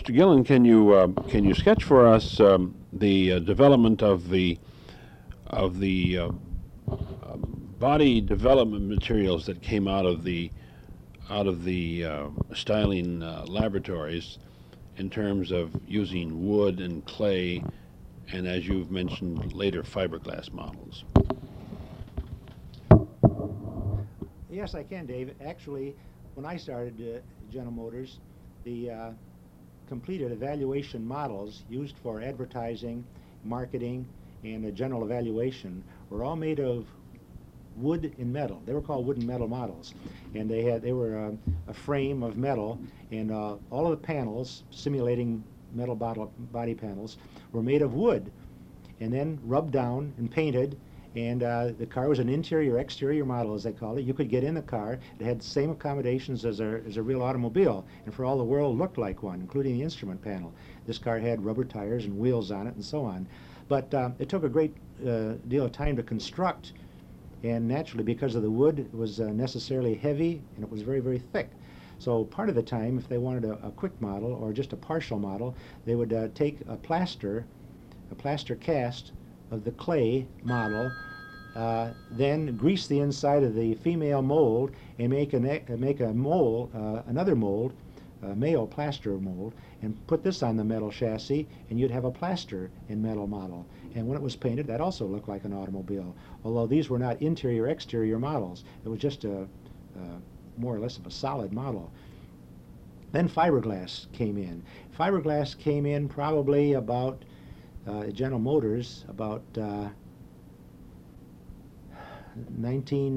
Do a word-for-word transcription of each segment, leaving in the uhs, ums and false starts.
Mister Gillen, can you uh, can you sketch for us um, the uh, development of the of the uh, uh, body development materials that came out of the out of the uh, styling uh, laboratories in terms of using wood and clay, and as you've mentioned later, fiberglass models? Yes, I can, Dave. Actually, when I started uh, General Motors, the uh, completed evaluation models used for advertising, marketing, and a general evaluation were all made of wood and metal. They were called wood and metal models, and they had they were uh, a frame of metal, and uh, all of the panels simulating metal bottle, body panels were made of wood, and then rubbed down and painted. And uh, the car was an interior exterior model, as they called it. You could get in the car. It had the same accommodations as a, as a real automobile, and for all the world looked like one, including the instrument panel. This car had rubber tires and wheels on it and so on. But uh, it took a great uh, deal of time to construct, and naturally, because of the wood, it was uh, necessarily heavy, and it was very, very thick. So part of the time, if they wanted a, a quick model or just a partial model, they would uh, take a plaster, a plaster cast of the clay model, uh, then grease the inside of the female mold and make a make a mold, uh, another mold, a male plaster mold, and put this on the metal chassis, and you'd have a plaster in metal model. And when it was painted, that also looked like an automobile. Although these were not interior exterior models, it was just a, a more or less of a solid model. Then fiberglass came in. Fiberglass came in probably about Uh, General Motors about uh, nineteen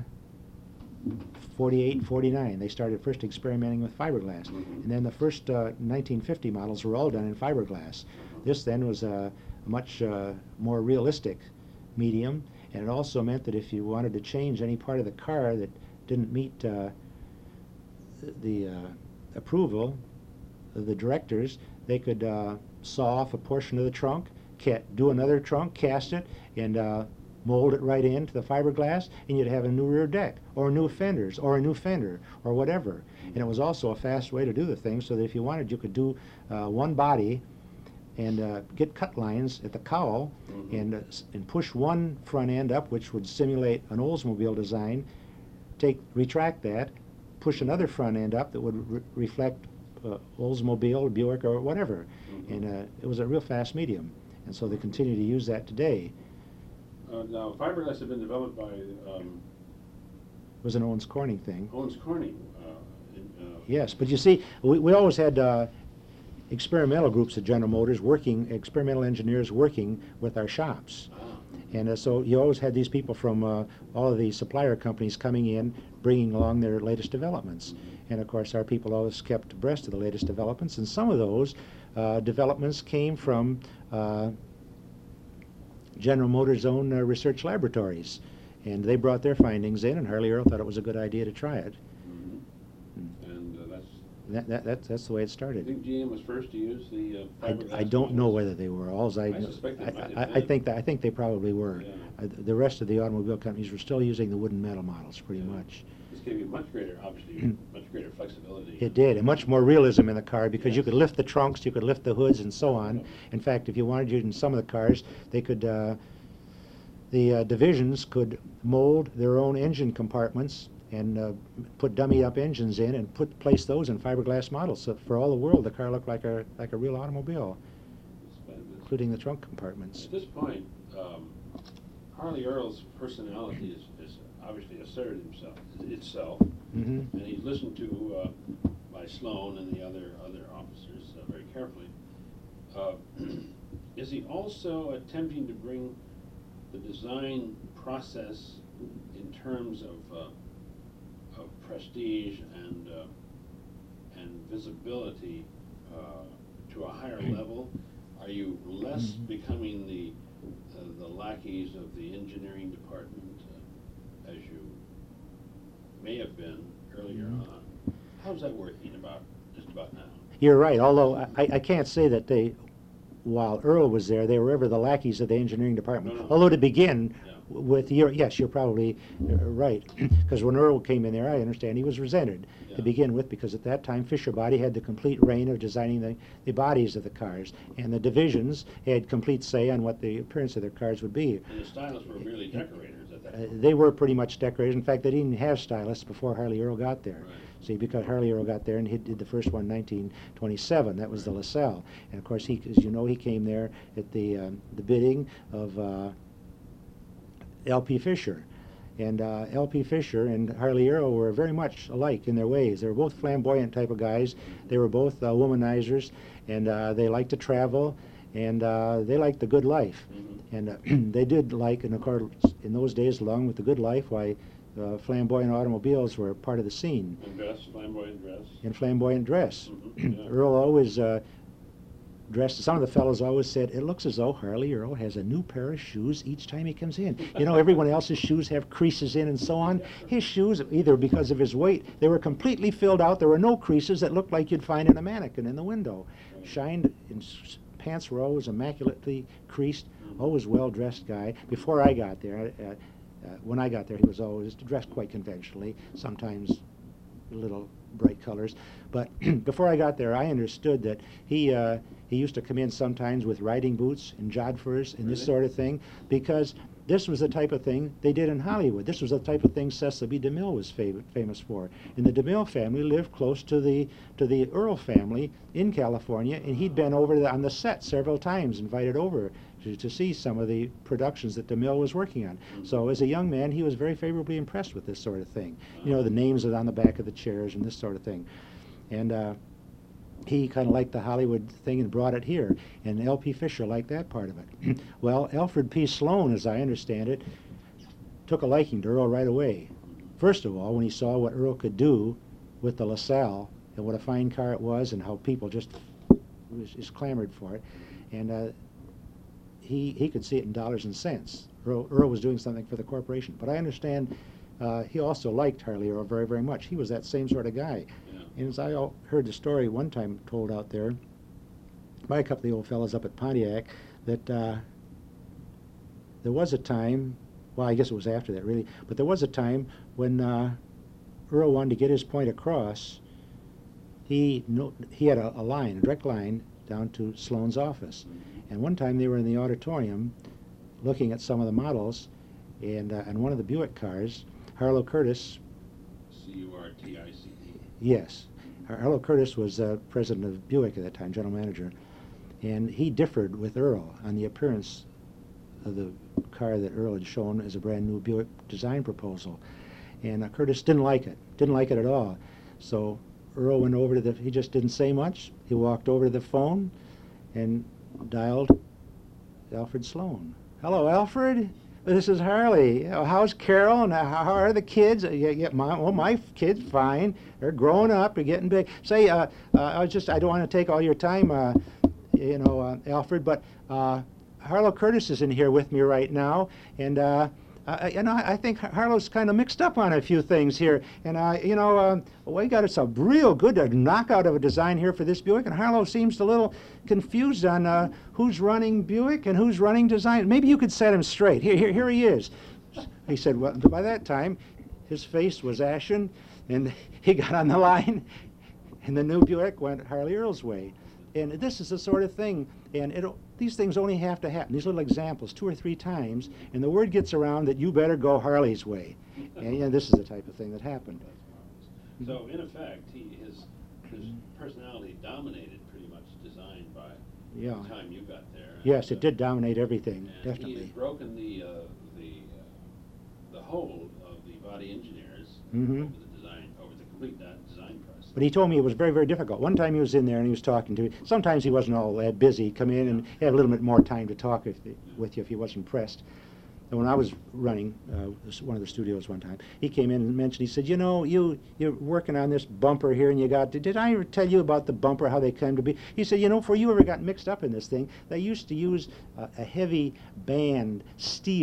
forty-eight, forty-nine. They started first experimenting with fiberglass, and then the first uh, nineteen fifty models were all done in fiberglass. This then was a, a much uh, more realistic medium, and it also meant that if you wanted to change any part of the car that didn't meet uh, the uh, approval of the directors, they could uh, saw off a portion of the trunk, do another trunk, cast it, and uh, mold it right into the fiberglass, and you'd have a new rear deck, or new fenders, or a new fender, or whatever. And it was also a fast way to do the thing, so that if you wanted, you could do uh, one body and uh, get cut lines at the cowl, mm-hmm. and uh, and push one front end up, which would simulate an Oldsmobile design, take retract that, push another front end up that would re reflect uh, Oldsmobile, Buick, or whatever. Mm-hmm. And uh, it was a real fast medium, and so they continue to use that today. Uh, now, fiberglass had been developed by um, it was an Owens Corning thing. Owens Corning. Uh, in, uh, yes, but you see, we, we always had uh, experimental groups at General Motors working, experimental engineers working with our shops. ah. And uh, so you always had these people from uh, all of the supplier companies coming in, bringing along their latest developments. And of course, our people always kept abreast of the latest developments, and some of those uh, developments came from uh, General Motors' own uh, research laboratories. And they brought their findings in, and Harley Earl thought it was a good idea to try it. Mm-hmm. And uh, that's, that, that, that, that's the way it I started. think G M was first to use the uh, fiberglass. I, I don't know models. whether they were. Alls I, I suspect they I, might I, have I been. think that I think they probably were. Yeah. Uh, the rest of the automobile companies were still using the wooden metal models, pretty Yeah. much. This gave you much greater, obviously, much greater flexibility. It did, and much more realism in the car, because you Yes. could lift the trunks, you could lift the hoods, and so on. In fact, if you wanted to, in some of the cars, they could, uh, the uh, divisions could mold their own engine compartments and uh, put dummy-up engines in and put place those in fiberglass models. So for all the world, the car looked like a like a real automobile, including the trunk compartments. At this point, um, Harley Earl's personality is, is obviously asserted himself itself, Mm-hmm. and he's listened to uh, by Sloan and the other other officers uh, very carefully. Uh, is he also attempting to bring the design process in terms of uh, of prestige and uh, and visibility uh, to a higher level? Are you less Mm-hmm. becoming the uh, the lackeys of the engineering department uh, as you may have been earlier Mm-hmm. on? How's that working about just about now? You're right, although I, I can't say that they, while Earl was there, they were ever the lackeys of the engineering department. No, no. Although to begin, Yeah. with your, yes, you're probably uh, right. Because when Earl came in there, I understand he was resented Yeah. to begin with, because at that time Fisher Body had the complete reign of designing the, the bodies of the cars, and the divisions had complete say on what the appearance of their cars would be. And the stylists were merely decorators at that Uh, point. they were pretty much decorators. In fact, they didn't have stylists before Harley Earl got there. Right. See, because Harley Earl got there and he did the first one in nineteen twenty-seven. That was the LaSalle. And of course, he, as you know, he came there at the um, the bidding of uh, L P Fisher. And uh, L P Fisher and Harley Earl were very much alike in their ways. They were both flamboyant type of guys. They were both uh, womanizers, and uh, they liked to travel, and uh, they liked the good life. Mm-hmm. And uh, they did like, and of course, in those days, along with the good life, why uh, flamboyant automobiles were part of the scene. And dress, flamboyant dress. And flamboyant dress. Mhm, yeah. Earl always uh, dressed, some of the fellows always said, it looks as though Harley Earl has a new pair of shoes each time he comes in. You know, everyone else's shoes have creases in and so on. His shoes, either because of his weight, they were completely filled out. There were no creases that looked like you'd find in a mannequin in the window. Shined, in, pants were always immaculately creased, always well-dressed guy. Before I got there, uh, uh, when I got there, he was always dressed quite conventionally, sometimes a little bright colors. But before I got there, I understood that he uh, he used to come in sometimes with riding boots and jodhpurs and this Really? sort of thing, because this was the type of thing they did in Hollywood. This was the type of thing Cecil B. DeMille was fav famous for. And the DeMille family lived close to the to the Earl family in California, and he'd been over the, on the set several times, invited over to, to see some of the productions that DeMille was working on. So as a young man, he was very favorably impressed with this sort of thing. You know, the names are on the back of the chairs and this sort of thing. And uh, he kind of liked the Hollywood thing and brought it here. And L P Fisher liked that part of it. Well, Alfred P. Sloan, as I understand it, took a liking to Earl right away. First of all, when he saw what Earl could do with the LaSalle and what a fine car it was and how people just, just clamored for it. And uh, he, he could see it in dollars and cents. Earl, Earl was doing something for the corporation. But I understand uh, he also liked Harley Earl very, very much. He was that same sort of guy. Yeah. And as I al- heard the story one time told out there by a couple of the old fellows up at Pontiac, that uh, there was a time, well, I guess it was after that really, but there was a time when uh, Earl wanted to get his point across. He no, he had a, a line, a direct line down to Sloan's office. And one time they were in the auditorium looking at some of the models, and uh, and one of the Buick cars, Harlow Curtis. C U R T I C E. Yes. Har- Harlow Curtis was uh, president of Buick at that time, general manager, and he differed with Earl on the appearance of the car that Earl had shown as a brand new Buick design proposal. And uh, Curtis didn't like it, didn't like it at all. So Earl went over to the, he just didn't say much. He walked over to the phone and dialed Alfred Sloan. Hello, Alfred. This is Harley. Uh, How's Carol? And uh, how are the kids? Uh, yeah, yeah, my, well, my kids fine. They're growing up. They're getting big. Say, uh, uh, I was just, I don't want to take all your time, uh, you know, uh, Alfred, but uh, Harlow Curtis is in here with me right now, and uh, uh, you know, I think Harlow's kind of mixed up on a few things here, and uh, you know, uh, we got us a real good uh, knockout of a design here for this Buick, and Harlow seems a little confused on uh, who's running Buick and who's running design. Maybe you could set him straight. Here, here, here he is. He said, well, by that time, his face was ashen, and he got on the line, and the new Buick went Harley Earl's way. And this is the sort of thing, and it, these things only have to happen, these little examples, two or three times, and the word gets around that you better go Harley's way. And you know, this is the type of thing that happened. That's marvelous. So in effect, he, his, his personality dominated pretty much design by Yeah. the time you got there. Yes, And, it did dominate everything, and he definitely. had broken the, uh, the, uh, the hold of the body engineers Mhm. over the design, over the complete de- design process. But he told me it was very, very difficult. One time he was in there and he was talking to me. Sometimes he wasn't all that busy. He'd come in and have a little bit more time to talk with, the, with you if he wasn't pressed. And when I was running uh, this- one of the studios one time, he came in and mentioned, he said, you know, you, you're working on this bumper here and you got, did, did I ever tell you about the bumper, how they came to be? He said, you know, before you ever got mixed up in this thing, they used to use uh, a heavy band steel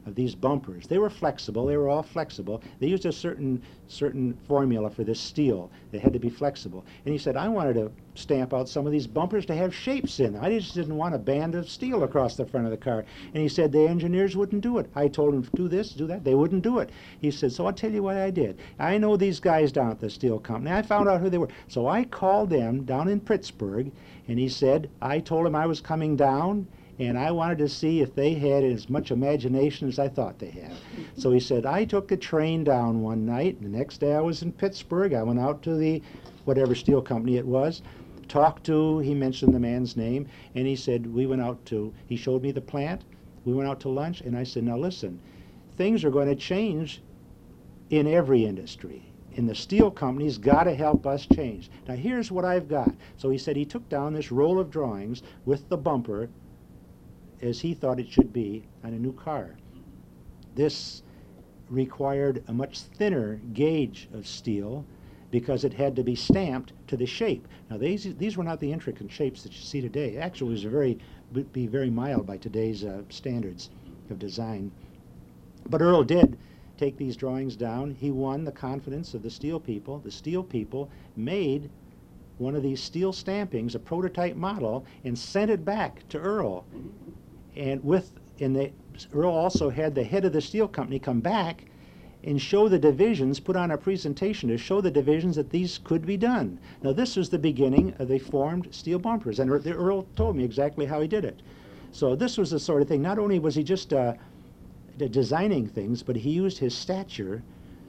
of these bumpers. They were flexible. They were all flexible. They used a certain certain formula for this steel. They had to be flexible. And he said, I wanted to stamp out some of these bumpers to have shapes in them. I just didn't want a band of steel across the front of the car. And he said the engineers wouldn't do it. I told them, do this, do that. They wouldn't do it. He said, so I'll tell you what I did. I know these guys down at the steel company. I found out who they were. So I called them down in Pittsburgh, and he said, I told him I was coming down, and I wanted to see if they had as much imagination as I thought they had. So he said, I took a train down one night, and the next day I was in Pittsburgh. I went out to the, whatever steel company it was, talked to, he mentioned the man's name, and he said, we went out to, he showed me the plant, we went out to lunch, and I said, now listen, things are going to change in every industry. And the steel company's got to help us change. Now here's what I've got. So he said he took down this roll of drawings with the bumper as he thought it should be on a new car. This required a much thinner gauge of steel because it had to be stamped to the shape. Now these these were not the intricate shapes that you see today. Actually, it was a very would be very mild by today's uh, standards of design. But Earl did take these drawings down. He won the confidence of the steel people. The steel people made one of these steel stampings, a prototype model, and sent it back to Earl. And with and the Earl also had the head of the steel company come back and show the divisions, put on a presentation to show the divisions that these could be done. Now this was the beginning of the formed steel bumpers, and the Earl told me exactly how he did it. So this was the sort of thing. Not only was he just uh, designing things, but he used his stature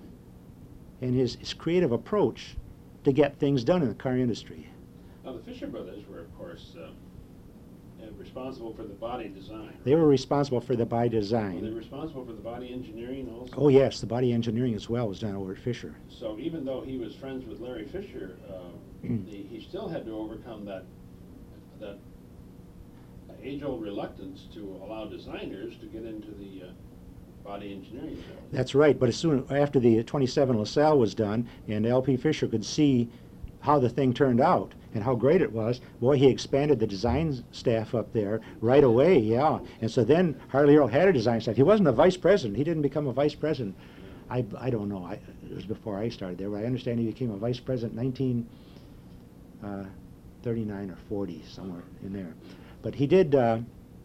and his, his creative approach to get things done in the car industry. Now the Fisher brothers were, of course, uh, uh, responsible for the body design. They were responsible for the body design. Were they responsible for the body engineering also? Oh yes, the body engineering as well was done over at Fisher. So even though he was friends with Larry Fisher, uh, the, he still had to overcome that that age-old reluctance to allow designers to get into the uh, body engineering field. That's right, but as soon after the twenty-seven LaSalle was done and L P Fisher could see how the thing turned out and how great it was, boy, he expanded the design staff up there right away, yeah. And so then Harley Earl had a design staff. He wasn't a vice president. He didn't become a vice president. I, I don't know. I, it was before I started there, but I understand he became a vice president in nineteen thirty-nine or forty, somewhere in there. But he did, uh,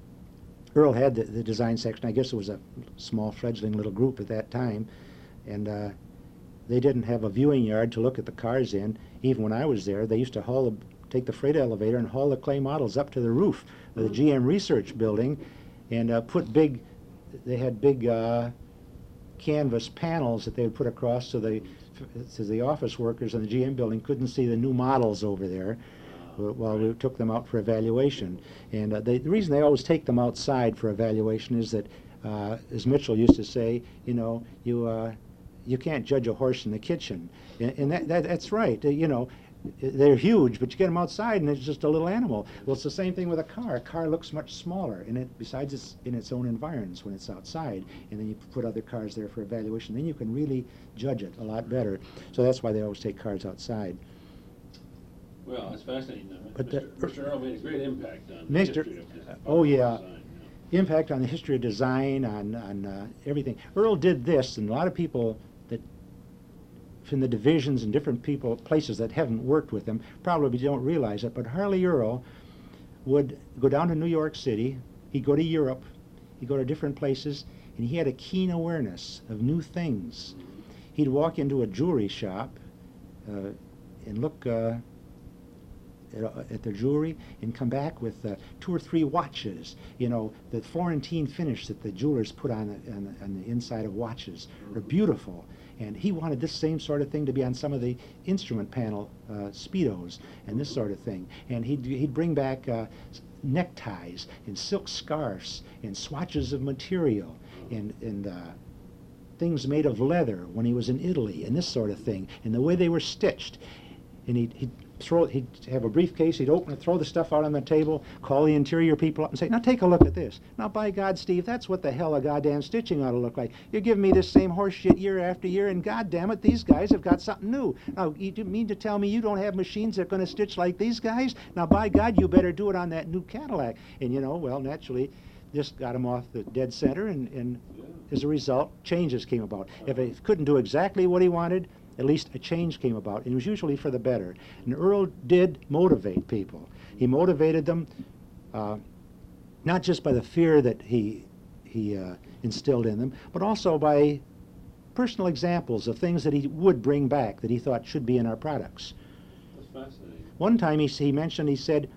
Earl had the, the design section. I guess it was a small fledgling little group at that time, and uh, they didn't have a viewing yard to look at the cars in. Even when I was there, they used to haul the, take the freight elevator and haul the clay models up to the roof of the G M Research Building and uh, put big, they had big uh, canvas panels that they would put across so the, so the office workers in the G M building couldn't see the new models over there while we took them out for evaluation. And uh, they, the reason they always take them outside for evaluation is that, uh, as Mitchell used to say, you know, you uh, you can't judge a horse in the kitchen. And, and that, that that's right. Uh, you know, they're huge, but you get them outside and it's just a little animal. Well, it's the same thing with a car. A car looks much smaller, and it, besides it's in its own environs when it's outside, and then you put other cars there for evaluation, then you can really judge it a lot better. So that's why they always take cars outside. Well, that's fascinating. Uh, But Mister the- Mister Earl made a great impact on the Mister history of this. oh, yeah. Design, yeah. Impact on the history of design, on, on uh, everything. Earl did this, and a lot of people that from the divisions and different people, places that haven't worked with him, probably don't realize it, but Harley Earl would go down to New York City, he'd go to Europe, he'd go to different places, and he had a keen awareness of new things. He'd walk into a jewelry shop uh, and look uh, At, at their jewelry and come back with uh, two or three watches, you know, the Florentine finish that the jewelers put on the, on the, on the inside of watches are beautiful. And he wanted this same sort of thing to be on some of the instrument panel uh, Speedos and this sort of thing. And he'd, he'd bring back uh, neckties and silk scarves and swatches of material and, and uh, things made of leather when he was in Italy and this sort of thing, and the way they were stitched. And he'd, he'd throw, he'd have a briefcase, he'd open it, throw the stuff out on the table, call the interior people up and say, now take a look at this. Now by God, Steve, that's what the hell a goddamn stitching ought to look like. You're giving me this same horse shit year after year, and goddamn it, these guys have got something new. Now, you mean to tell me you don't have machines that are going to stitch like these guys? Now by God, you better do it on that new Cadillac. And you know, well, naturally, just got him off the dead center, and, and Yeah. as a result, changes came about. If he couldn't do exactly what he wanted, at least a change came about, and it was usually for the better. And Earl did motivate people. He motivated them uh, not just by the fear that he, he uh, instilled in them, but also by personal examples of things that he would bring back that he thought should be in our products. That's fascinating. One time he, he mentioned, he said,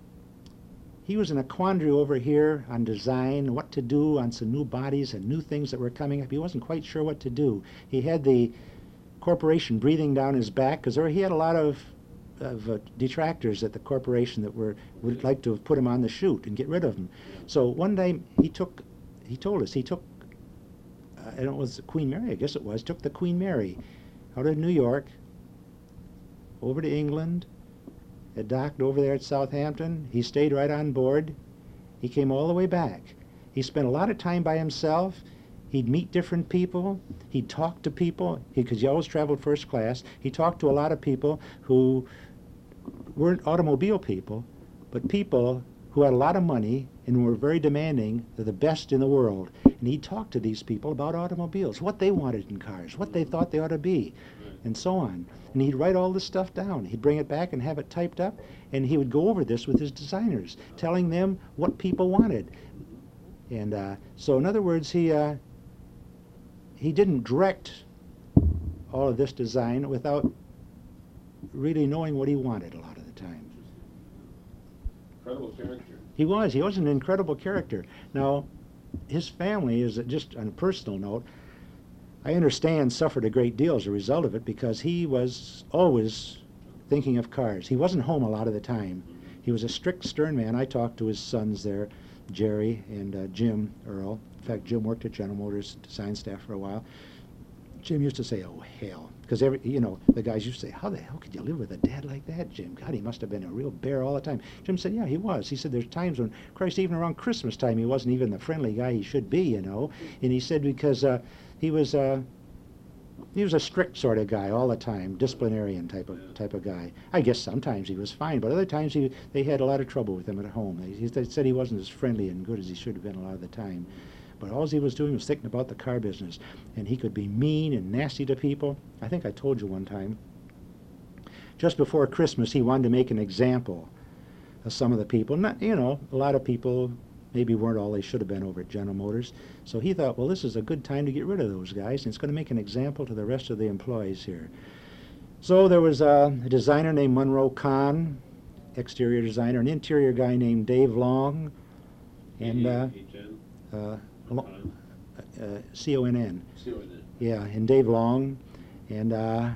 he was in a quandary over here on design, what to do on some new bodies and new things that were coming up. He wasn't quite sure what to do. He had the corporation breathing down his back because he had a lot of, of uh, detractors at the corporation that were would like to have put him on the chute and get rid of him. So one day he took, he told us, he took, uh, I don't know, it was Queen Mary, I guess it was, took the Queen Mary out of New York over to England. It docked over there at Southampton. He stayed right on board. He came all the way back. He spent a lot of time by himself. He'd meet different people. He'd talk to people, because he, he always traveled first class. He talked to a lot of people who weren't automobile people, but people who had a lot of money and were very demanding. They're the best in the world. And he'd talk to these people about automobiles, what they wanted in cars, what they thought they ought to be, and so on. And he'd write all this stuff down. He'd bring it back and have it typed up, and he would go over this with his designers, telling them what people wanted. And uh, so, in other words, he uh, he didn't direct all of this design without really knowing what he wanted a lot of the time. Incredible character. He was. He was an incredible character. Now, his family is, just on a personal note, I understand, suffered a great deal as a result of it, because he was always thinking of cars. He wasn't home a lot of the time. He was a strict, stern man. I talked to his sons there, Jerry and uh, Jim Earl. In fact, Jim worked at General Motors design staff for a while. Jim used to say, "Oh, hell," because every, you know, the guys used to say, "How the hell could you live with a dad like that, Jim? God, he must have been a real bear all the time." Jim said, "Yeah, he was." He said, "There's times when, Christ, even around Christmas time, he wasn't even the friendly guy he should be, you know." And he said because uh, he was uh, he was a strict sort of guy all the time, disciplinarian type of type of guy. I guess sometimes he was fine, but other times he they had a lot of trouble with him at home. They, they said he wasn't as friendly and good as he should have been a lot of the time. But all he was doing was thinking about the car business. And he could be mean and nasty to people. I think I told you one time, just before Christmas, he wanted to make an example of some of the people. Not, you know, a lot of people maybe weren't all they should have been over at General Motors. So he thought, well, this is a good time to get rid of those guys, and it's going to make an example to the rest of the employees here. So there was a designer named Monroe Kahn, exterior designer, an interior guy named Dave Long, and uh, uh, uh, C O N N. C O N N. Yeah, and Dave Long, and uh,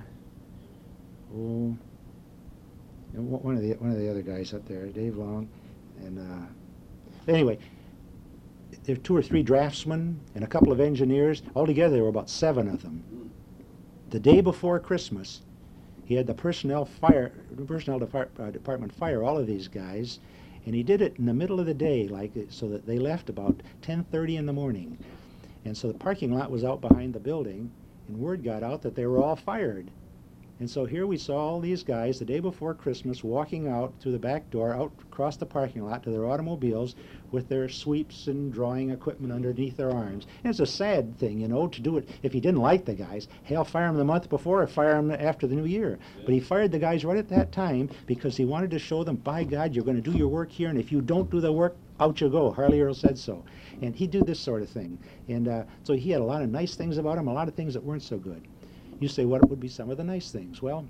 oh, and one of the one of the other guys up there, Dave Long, and uh, anyway, there were two or three draftsmen and a couple of engineers. Altogether, there were about seven of them. The day before Christmas, he had the personnel fire, personnel depart, uh, department fire all of these guys. And he did it in the middle of the day, like so that they left about ten thirty in the morning. And so the parking lot was out behind the building, and word got out that they were all fired. And so here we saw all these guys the day before Christmas walking out through the back door, out across the parking lot to their automobiles with their sweeps and drawing equipment underneath their arms. And it's a sad thing, you know, to do it. If he didn't like the guys, hell, fire them the month before or fire them after the new year. Yeah. But he fired the guys right at that time because he wanted to show them, by God, you're going to do your work here, and if you don't do the work, out you go. Harley Earl said so. And he'd do this sort of thing. And uh, so he had a lot of nice things about him, a lot of things that weren't so good. You say, what would be some of the nice things? Well,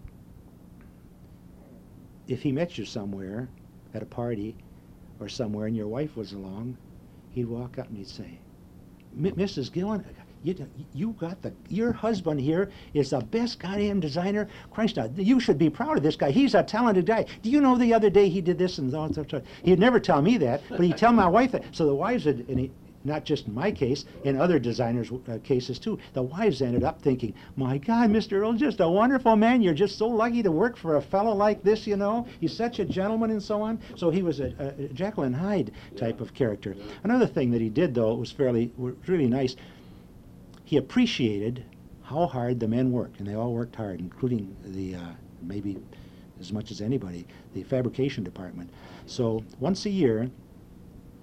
if he met you somewhere at a party or somewhere and your wife was along, he'd walk up and he'd say, Missus Gillen, you, you got the, your husband here is the best goddamn designer. Christ, you should be proud of this guy. He's a talented guy. Do you know the other day he did this and that? He'd never tell me that, but he'd tell my wife that. So the wives would, and he, not just in my case, in other designers' uh, cases too, the wives ended up thinking, my God, Mister Earl, just a wonderful man. You're just so lucky to work for a fellow like this, you know. He's such a gentleman and so on. So he was a, a Jekyll and Hyde type of character. Another thing that he did, though, was fairly, really nice. He appreciated how hard the men worked, and they all worked hard, including the, uh, maybe as much as anybody, the fabrication department. So once a year,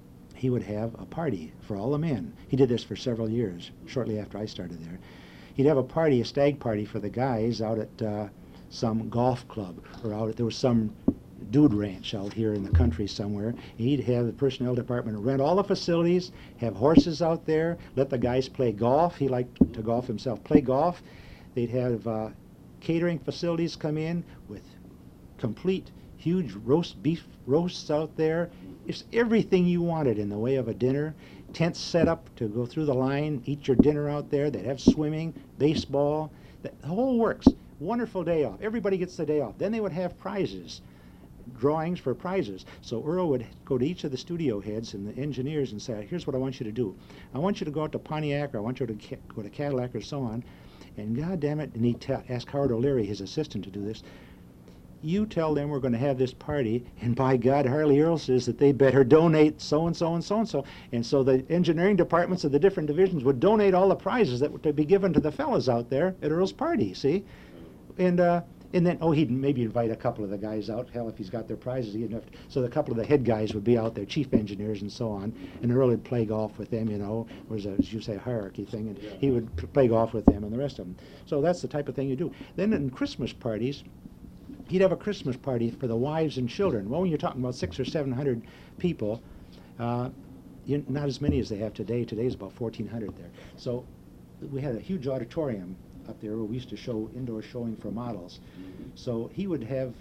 he would have a party for all the men. He did this for several years, shortly after I started there. He'd have a party, a stag party for the guys out at uh, some golf club, or out at, there was some dude ranch out here in the country somewhere. He'd have the personnel department rent all the facilities, have horses out there, let the guys play golf. He liked to golf himself, play golf. They'd have uh, catering facilities come in with complete huge roast beef roasts out there. It's everything you wanted in the way of a dinner. Tents set up to go through the line, eat your dinner out there. They'd have swimming, baseball, the whole works. Wonderful day off. Everybody gets the day off. Then they would have prizes, drawings for prizes. So Earl would go to each of the studio heads and the engineers and say, here's what I want you to do. I want you to go out to Pontiac, or I want you to go to Cadillac, or so on. And God damn it, and he'd ask Howard O'Leary, his assistant, to do this. You tell them we're going to have this party, and by God, Harley Earl says that they better donate so-and-so and so-and-so. And so the engineering departments of the different divisions would donate all the prizes that would be given to the fellas out there at Earl's party, see? And uh, and then, oh, he'd maybe invite a couple of the guys out. Hell, if he's got their prizes, he'd have to, so the couple of the head guys would be out there, chief engineers and so on, and Earl would play golf with them, you know. There was a, as you say, hierarchy thing, and he would p play golf with them and the rest of them. So that's the type of thing you do. Then in Christmas parties, he'd have a Christmas party for the wives and children. Well, when you're talking about six or seven hundred people, uh, you, not as many as they have today. Today's about fourteen hundred there. So we had a huge auditorium up there where we used to show indoor showing for models. Mm-hmm. So he would have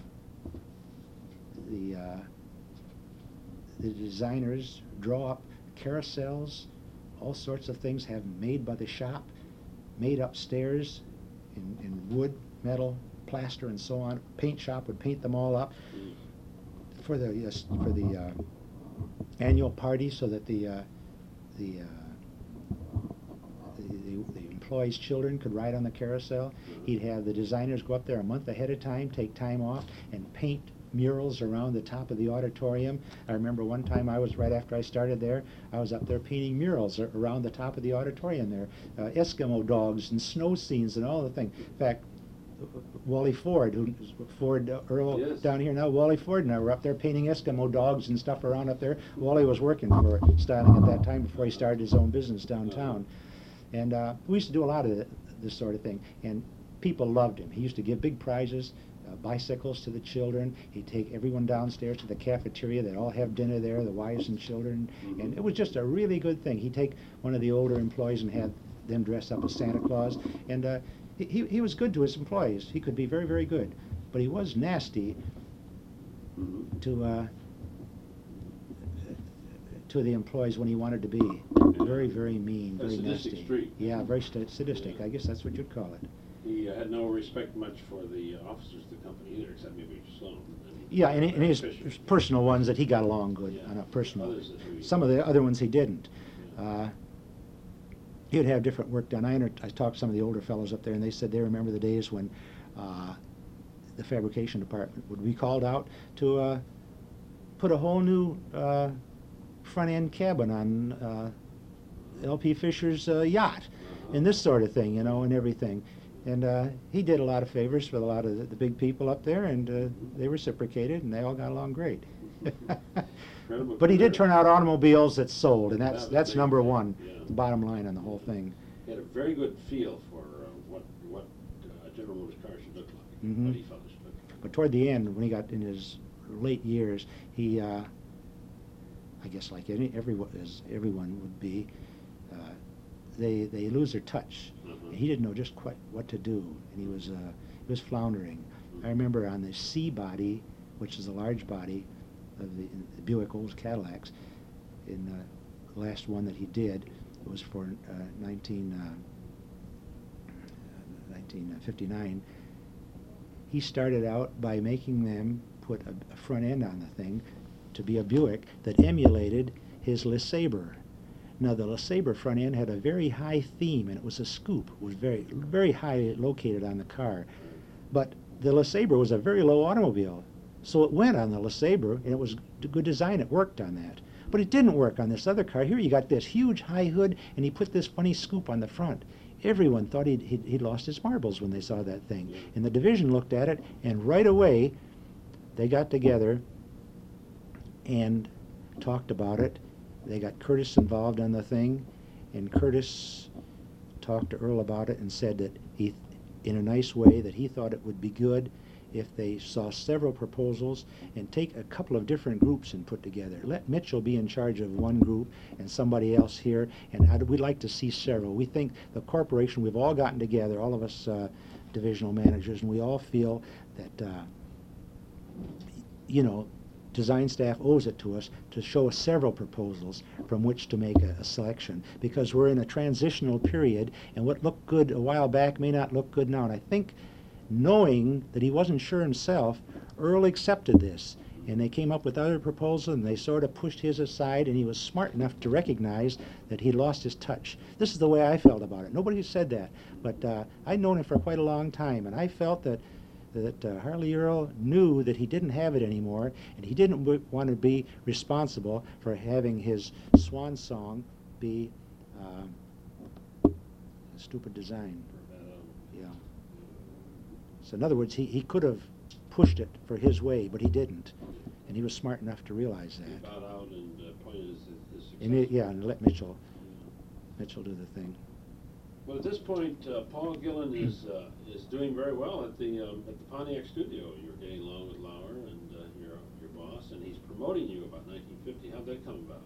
the uh, the designers draw up carousels, all sorts of things, have them made by the shop, made upstairs in, in wood, metal, plaster, and so on. Paint shop would paint them all up for the yes, for the uh, annual party, so that the uh, the, uh, the, the the employees' children could ride on the carousel. He'd have the designers go up there a month ahead of time, take time off, and paint murals around the top of the auditorium. I remember one time I was, right after I started there, I was up there painting murals around the top of the auditorium there, uh, Eskimo dogs and snow scenes and all the things. In fact, Wally Ford, who Ford uh, Earl yes. down here now, Wally Ford and I were up there painting Eskimo dogs and stuff around up there. Wally was working for styling at that time before he started his own business downtown. And uh, we used to do a lot of this sort of thing, and people loved him. He used to give big prizes, uh, bicycles to the children. He'd take everyone downstairs to the cafeteria. They'd all have dinner there, the wives and children, mm-hmm. and it was just a really good thing. He'd take one of the older employees and have them dress up as Santa Claus, and uh, He, he was good to his employees. He could be very, very good. But he was nasty mm-hmm. to uh, to the employees when he wanted to be. Yeah. Very, very mean, a very sadistic nasty. Streak. Yeah, very st sadistic. Yeah. I guess that's what you'd call it. He uh, had no respect much for the uh, officers of the company either, except maybe Sloan. And yeah, and, and his Fisher. personal ones that he got along good yeah. on a personal. Really Some of the other ones he didn't. Yeah. Uh, He'd have different work done. I, I talked to some of the older fellows up there, and they said they remember the days when uh, the fabrication department would be called out to uh, put a whole new uh, front-end cabin on uh, L P Fisher's uh, yacht, uh-huh. and this sort of thing, you know, and everything. And uh, he did a lot of favors for a lot of the, the big people up there, and uh, they reciprocated, and they all got along great. But he did turn out automobiles that sold, and that's that that's number one, yeah. the bottom line on the whole thing. He had a very good feel for uh, what what uh, General Motors cars should look like, mm-hmm. what he felt they should look like. But toward the end, when he got in his late years, he, uh, I guess like any, everyone, as everyone would be, uh, they they lose their touch. Uh-huh. He didn't know just quite what to do, and he was uh, he was floundering. Mm-hmm. I remember on the C body, which is a large body of the, the Buick Olds Cadillacs, in uh, the last one that he did, it was for uh, nineteen fifty-nine. He started out by making them put a, a front end on the thing to be a Buick that emulated his LeSabre. Now the LeSabre front end had a very high theme, and it was a scoop. It was very, very high located on the car. But the LeSabre was a very low automobile. So it went on the LeSabre, and it was good design. It worked on that. But it didn't work on this other car. Here you got this huge high hood, and he put this funny scoop on the front. Everyone thought he'd, he'd, he'd lost his marbles when they saw that thing. And the division looked at it, and right away they got together and talked about it they got Curtis involved on the thing, and Curtis talked to Earl about it and said that he, in a nice way, that he thought it would be good if they saw several proposals and take a couple of different groups and put together. Let Mitchell be in charge of one group and somebody else here, and I'd, we'd like to see several. We think the corporation, we've all gotten together, all of us uh, divisional managers, and we all feel that, uh, you know, design staff owes it to us to show us several proposals from which to make a, a selection, because we're in a transitional period, and what looked good a while back may not look good now. And I think, knowing that he wasn't sure himself, Earl accepted this, and they came up with other proposals, and they sort of pushed his aside, and he was smart enough to recognize that he lost his touch. This is the way I felt about it. Nobody said that, but uh, I'd known him for quite a long time, and I felt that that uh, Harley Earl knew that he didn't have it anymore, and he didn't w want to be responsible for having his swan song be uh, a stupid design. Yeah. So in other words, he, he could have pushed it for his way, but he didn't, and he was smart enough to realize that. He bowed out and uh, pointed his, his success. And it, yeah, and let Mitchell, Mitchell do the thing. Well, at this point, uh, Paul Gillen is uh, is doing very well at the um, at the Pontiac studio. You're getting along with Lauer and uh, your your boss, and he's promoting you about nineteen fifty. How'd that come about?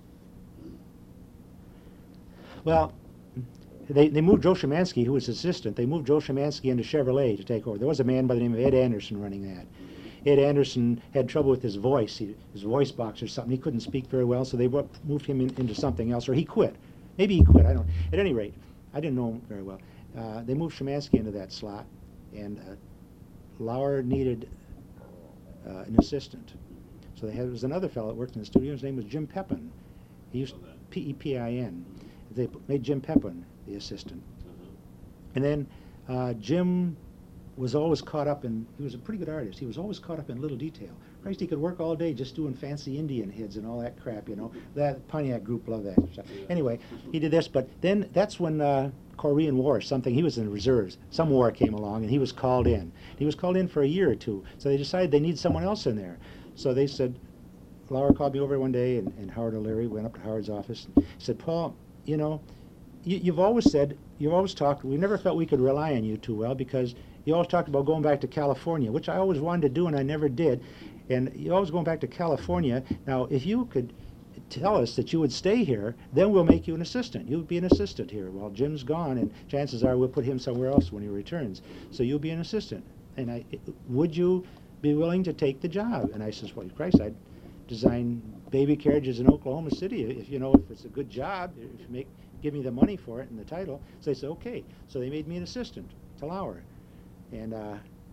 Well, they they moved Joe Szymanski, who was assistant. They moved Joe Szymanski into Chevrolet to take over. There was a man by the name of Ed Anderson running that. Ed Anderson had trouble with his voice, he, his voice box or something. He couldn't speak very well, so they moved him in, into something else, or he quit. Maybe he quit. I don't. At any rate, I didn't know him very well. Uh, they moved Szymanski into that slot, and uh, Lauer needed uh, an assistant. So they had, there was another fellow that worked in the studio. His name was Jim Pepin. He used P E P I N. They made Jim Pepin the assistant. Uh-huh. And then uh, Jim was always caught up in, he was a pretty good artist. He was always caught up in little detail. Christ, he could work all day just doing fancy Indian heads and all that crap, you know. That Pontiac group loved that stuff. Anyway, he did this, but then that's when uh, Korean War, something, he was in the reserves. Some war came along, and he was called in. He was called in for a year or two, so they decided they need someone else in there. So they said, Lauer called me over one day, and, and Howard O'Leary went up to Howard's office and said, Paul, you know, you, you've always said, you've always talked, we never felt we could rely on you too well, because you always talked about going back to California, which I always wanted to do and I never did. And you're always going back to California. Now, if you could tell us that you would stay here, then we'll make you an assistant. You would be an assistant here. Well, Jim's gone, and chances are we'll put him somewhere else when he returns. So you'll be an assistant. And I, would you be willing to take the job? And I says, well, Christ, I'd design baby carriages in Oklahoma City if, you know, if it's a good job, if you make, give me the money for it and the title. So they said, okay. So they made me an assistant to Lauer. And uh,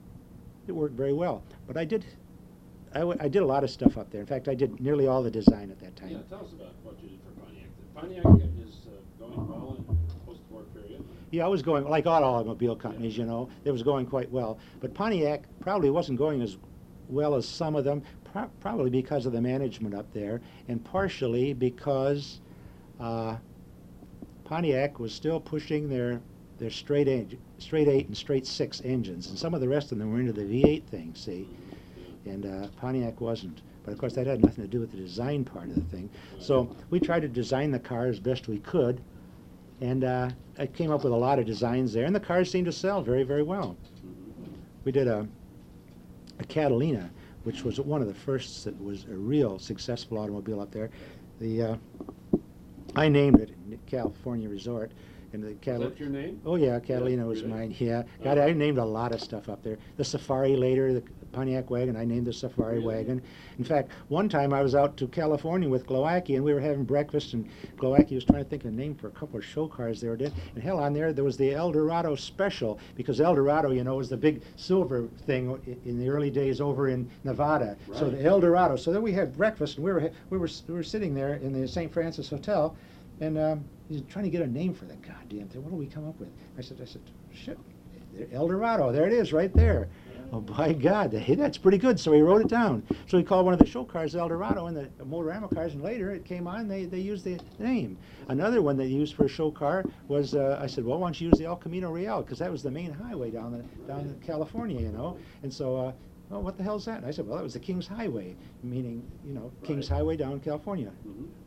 it worked very well. But I did, I, w I did a lot of stuff up there. In fact, I did nearly all the design at that time. Yeah, tell us about what you did for Pontiac. Pontiac is uh, going well in the post-war period. Yeah, I was going, like all automobile companies, yeah. You know, it was going quite well. But Pontiac probably wasn't going as well as some of them, pro probably because of the management up there, and partially because uh, Pontiac was still pushing their their straight eight, straight eight and straight six engines, and some of the rest of them were into the V eight thing, see, and uh, Pontiac wasn't. But of course, that had nothing to do with the design part of the thing. So we tried to design the car as best we could, and uh, I came up with a lot of designs there, and the cars seemed to sell very, very well. We did a, a Catalina, which was one of the first that was a real successful automobile up there. The uh, I named it California Resort. And the Is that your name? Oh yeah, Catalina yeah, was really? mine. Yeah, God, I named a lot of stuff up there. The Safari later, the Pontiac wagon, I named the Safari really? wagon. In fact, one time I was out to California with Glowacki, and we were having breakfast, and Glowacki was trying to think of a name for a couple of show cars they were doing. And hell, on there there was the Eldorado Special, because Eldorado, you know, was the big silver thing in the early days over in Nevada. Right. So the Eldorado. So then we had breakfast, and we were we were we were sitting there in the Saint Francis Hotel. And um, he's trying to get a name for the goddamn thing. What do we come up with? I said, I said, shit, Eldorado. There it is, right there. Oh, by God, hey, that's pretty good. So he wrote it down. So he called one of the show cars Eldorado, and the Motorama cars, and later it came on, they, they used the name. Another one they used for a show car was, uh, I said, well, why don't you use the El Camino Real, because that was the main highway down the, down in California, you know. And so, uh, well, what the hell's that? And I said, well, that was the King's Highway, meaning, you know, King's Right. Highway down in California. Mm-hmm.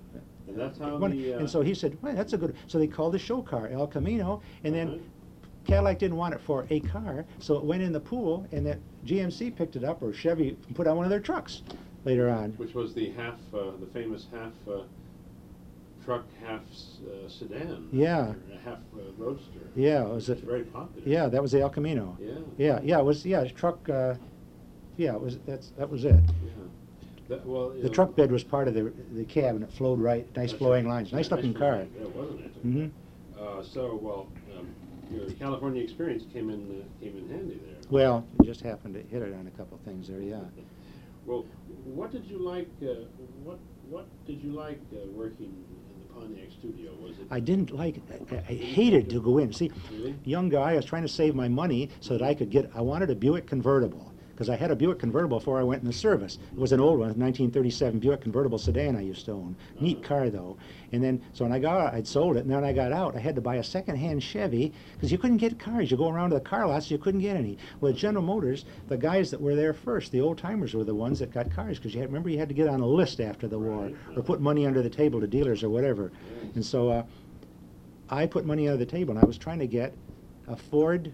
And that's how one, the, uh, and so he said, well, that's a good, so they called the show car El Camino, and uh-huh. then Cadillac didn't want it for a car, so it went in the pool, and that G M C picked it up, or Chevy put on one of their trucks later on. Which was the half, uh, the famous half uh, truck, half uh, sedan. Yeah. Or a half uh, roadster. Yeah, it was a, It's very popular. yeah, that was the El Camino. Yeah. Yeah, yeah, it was, yeah, truck, uh, yeah, it was, that's, that was it. Yeah. That, well, you The know, truck bed was part of the, the cab, and it flowed right, nice that's flowing right. lines, Yeah, nice looking nice car. flowing, Yeah, wasn't it? Mm-hmm. Uh, so, well, um, your California experience came in uh, came in handy there. Well, it just happened to hit it on a couple of things there, yeah. Well, what did you like? Uh, what what did you like uh, working in the Pontiac studio? Was it? I didn't like it. I, I hated to go in. See, Really? young guy, I was trying to save my money so that I could get, I wanted a Buick convertible, because I had a Buick convertible before I went in the service. It was an old one, a nineteen thirty-seven Buick convertible sedan I used to own. Neat car, though. And then, so when I got out, I'd sold it, and then when I got out, I had to buy a second-hand Chevy, because you couldn't get cars. You go around to the car lots, you couldn't get any. Well, at General Motors, the guys that were there first, the old-timers, were the ones that got cars, because you had, remember, you had to get on a list after the war, Right. or put money under the table to dealers or whatever. Yes. And so uh, I put money under the table, and I was trying to get a Ford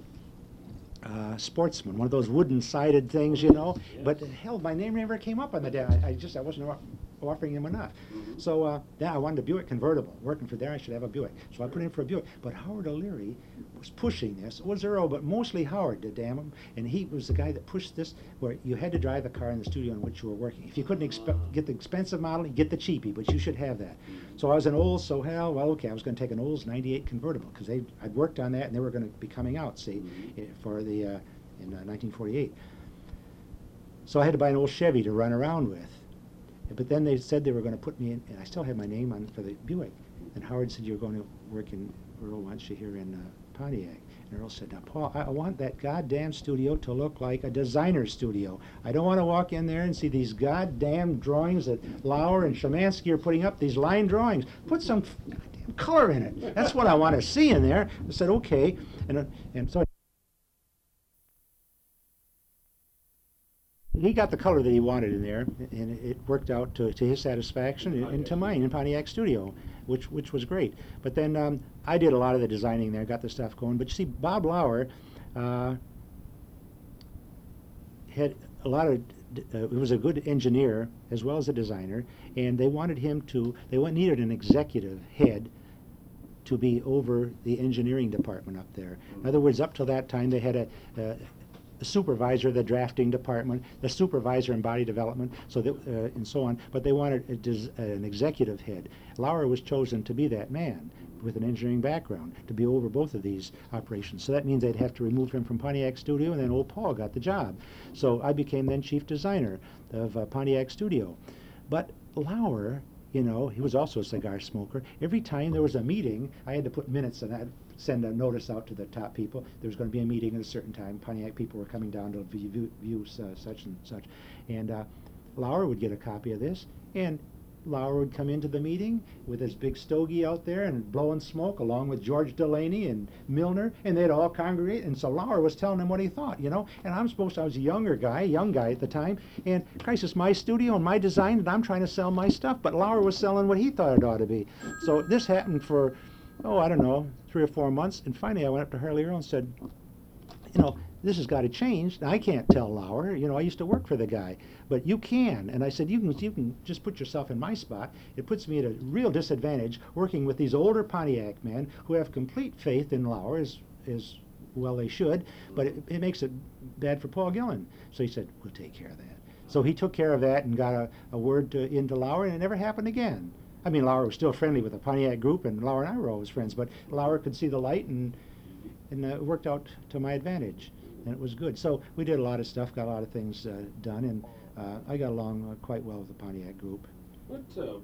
uh, Sportsman, one of those wooden-sided things, you know. Yes. But hell, my name never came up on the day. I, I just I wasn't off- offering him enough. Mhm. So uh, yeah, I wanted a Buick convertible. Working for there, I should have a Buick. So I put in for a Buick. But Howard O'Leary was pushing this. It was Earl, but mostly Howard, to damn him. And he was the guy that pushed this, where you had to drive the car in the studio in which you were working. If you couldn't expe- get the expensive model, you get the cheapie, but you should have that. So I was an Olds, so hell, well, okay, I was going to take an Olds ninety-eight convertible, because they I'd worked on that, and they were going to be coming out, see, Mhm. eh, for the uh, in uh, nineteen forty-eight. So I had to buy an old Chevy to run around with. But then they said they were going to put me in, and I still have my name on for the Buick. And Howard said, you're going to work in, Earl wants you here in uh, Pontiac. And Earl said, now, Paul, I, I want that goddamn studio to look like a designer studio. I don't want to walk in there and see these goddamn drawings that Lauer and Szymanski are putting up, these line drawings. Put some f- goddamn color in it. That's what I want to see in there. I said, okay. And, uh, and so he got the color that he wanted in there, and it worked out to, to his satisfaction and, and to mine in Pontiac Studio, which which was great. But then um, I did a lot of the designing there, got the stuff going. But you see, Bob Lauer uh, had a lot of, uh, he was a good engineer as well as a designer, and they wanted him to, they wa- needed an executive head to be over the engineering department up there. In other words, up till that time, they had a, a the supervisor of the drafting department, the supervisor in body development, so that, uh, and so on. But they wanted a des- uh, an executive head. Lauer was chosen to be that man with an engineering background to be over both of these operations. So that means they'd have to remove him from Pontiac Studio, and then old Paul got the job. So I became then chief designer of uh, Pontiac Studio. But Lauer, you know, he was also a cigar smoker. Every time there was a meeting, I had to put minutes in that. Send a notice out to the top people. There was going to be a meeting at a certain time. Pontiac people were coming down to view, view, view uh, such and such. And uh, Lauer would get a copy of this, and Lauer would come into the meeting with his big stogie out there and blowing smoke, along with George Delaney and Milner, and they'd all congregate. And so Lauer was telling them what he thought, you know. And I'm supposed to, I was a younger guy, young guy at the time, and Christ, it's my studio and my design, and I'm trying to sell my stuff. But Lauer was selling what he thought it ought to be. So this happened for, oh, I don't know, three or four months, and finally I went up to Harley Earl and said, you know, this has got to change. I can't tell Lauer, you know, I used to work for the guy, but you can. And I said, you can, you can just put yourself in my spot. It puts me at a real disadvantage working with these older Pontiac men who have complete faith in Lauer, as, as well they should, but it, it makes it bad for Paul Gillen. So he said, we'll take care of that. So he took care of that and got a, a word to, into Lauer, and it never happened again. I mean, Lauer was still friendly with the Pontiac group, and Lauer and I were always friends, but Lauer could see the light, and, and uh, it worked out to my advantage, and it was good. So we did a lot of stuff, got a lot of things uh, done, and uh, I got along uh, quite well with the Pontiac group. What, uh,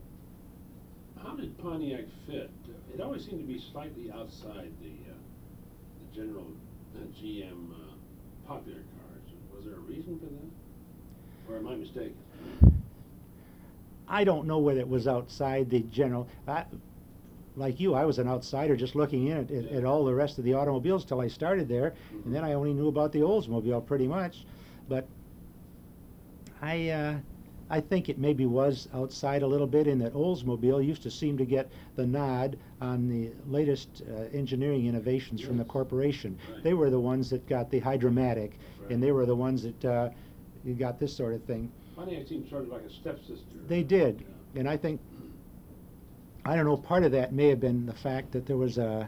how did Pontiac fit? It always seemed to be slightly outside the, uh, the general uh, G M uh, popular cars. Was there a reason for that? Or am I mistaken? I don't know whether it was outside the general. I, like you, I was an outsider just looking in at, at, at all the rest of the automobiles till I started there, Mm-hmm. and then I only knew about the Oldsmobile pretty much. But I, uh, I think it maybe was outside a little bit in that Oldsmobile used to seem to get the nod on the latest uh, engineering innovations from the Yes. corporation. Right. They were the ones that got the Hydromatic, Right. and they were the ones that uh, you got this sort of thing. Pontiac seemed sort of like a stepsister. They did, Yeah. and I think, I don't know, part of that may have been the fact that there was a,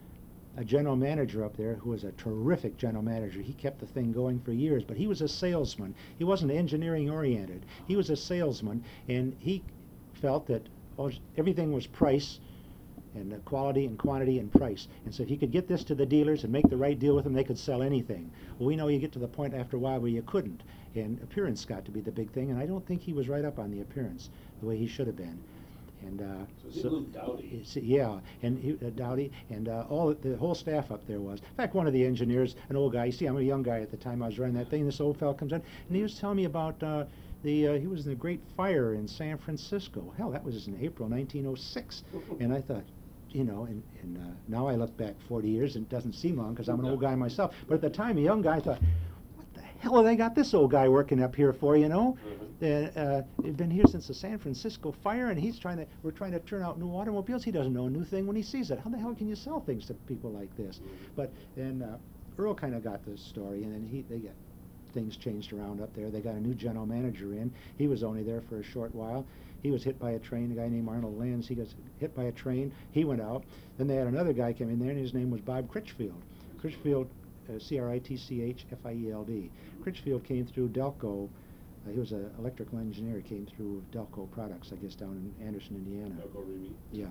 a general manager up there who was a terrific general manager. He kept the thing going for years, but he was a salesman. He wasn't engineering oriented. He was a salesman, and he felt that oh, everything was price and uh, quality and quantity and price. And so if you could get this to the dealers and make the right deal with them, they could sell anything. Well, we know you get to the point after a while where you couldn't, and appearance got to be the big thing, and I don't think he was right up on the appearance the way he should have been. And uh, So is it Luke Dowdy? it's- yeah, and he, uh, Dowdy, and uh, all the whole staff up there was. In fact, one of the engineers, an old guy. You see, I'm a young guy at the time I was running that thing. This old fellow comes in, and he was telling me about uh, the. Uh, he was in the Great Fire in San Francisco. Hell, that was in April nineteen oh six, and I thought, you know, and, and uh, now I look back forty years, and it doesn't seem long because I'm an old guy myself. But at the time, a young guy, I thought, what the hell have they got this old guy working up here for? You know. Mhm. Uh, uh, he's been here since the San Francisco fire, and he's trying to. We're trying to turn out new automobiles. He doesn't know a new thing when he sees it. How the hell can you sell things to people like this? But then uh, Earl kind of got the story, and then he they got things changed around up there. They got a new general manager in. He was only there for a short while. He was hit by a train. A guy named Arnold Lenz. He got hit by a train. He went out. Then they had another guy come in there, and his name was Bob Critchfield. Critchfield, uh, C R I T C H F I E L D. Critchfield came through Delco. Uh, he was an electrical engineer. He came through Delco Products, I guess, down in Anderson, Indiana. Delco Remy. Yeah.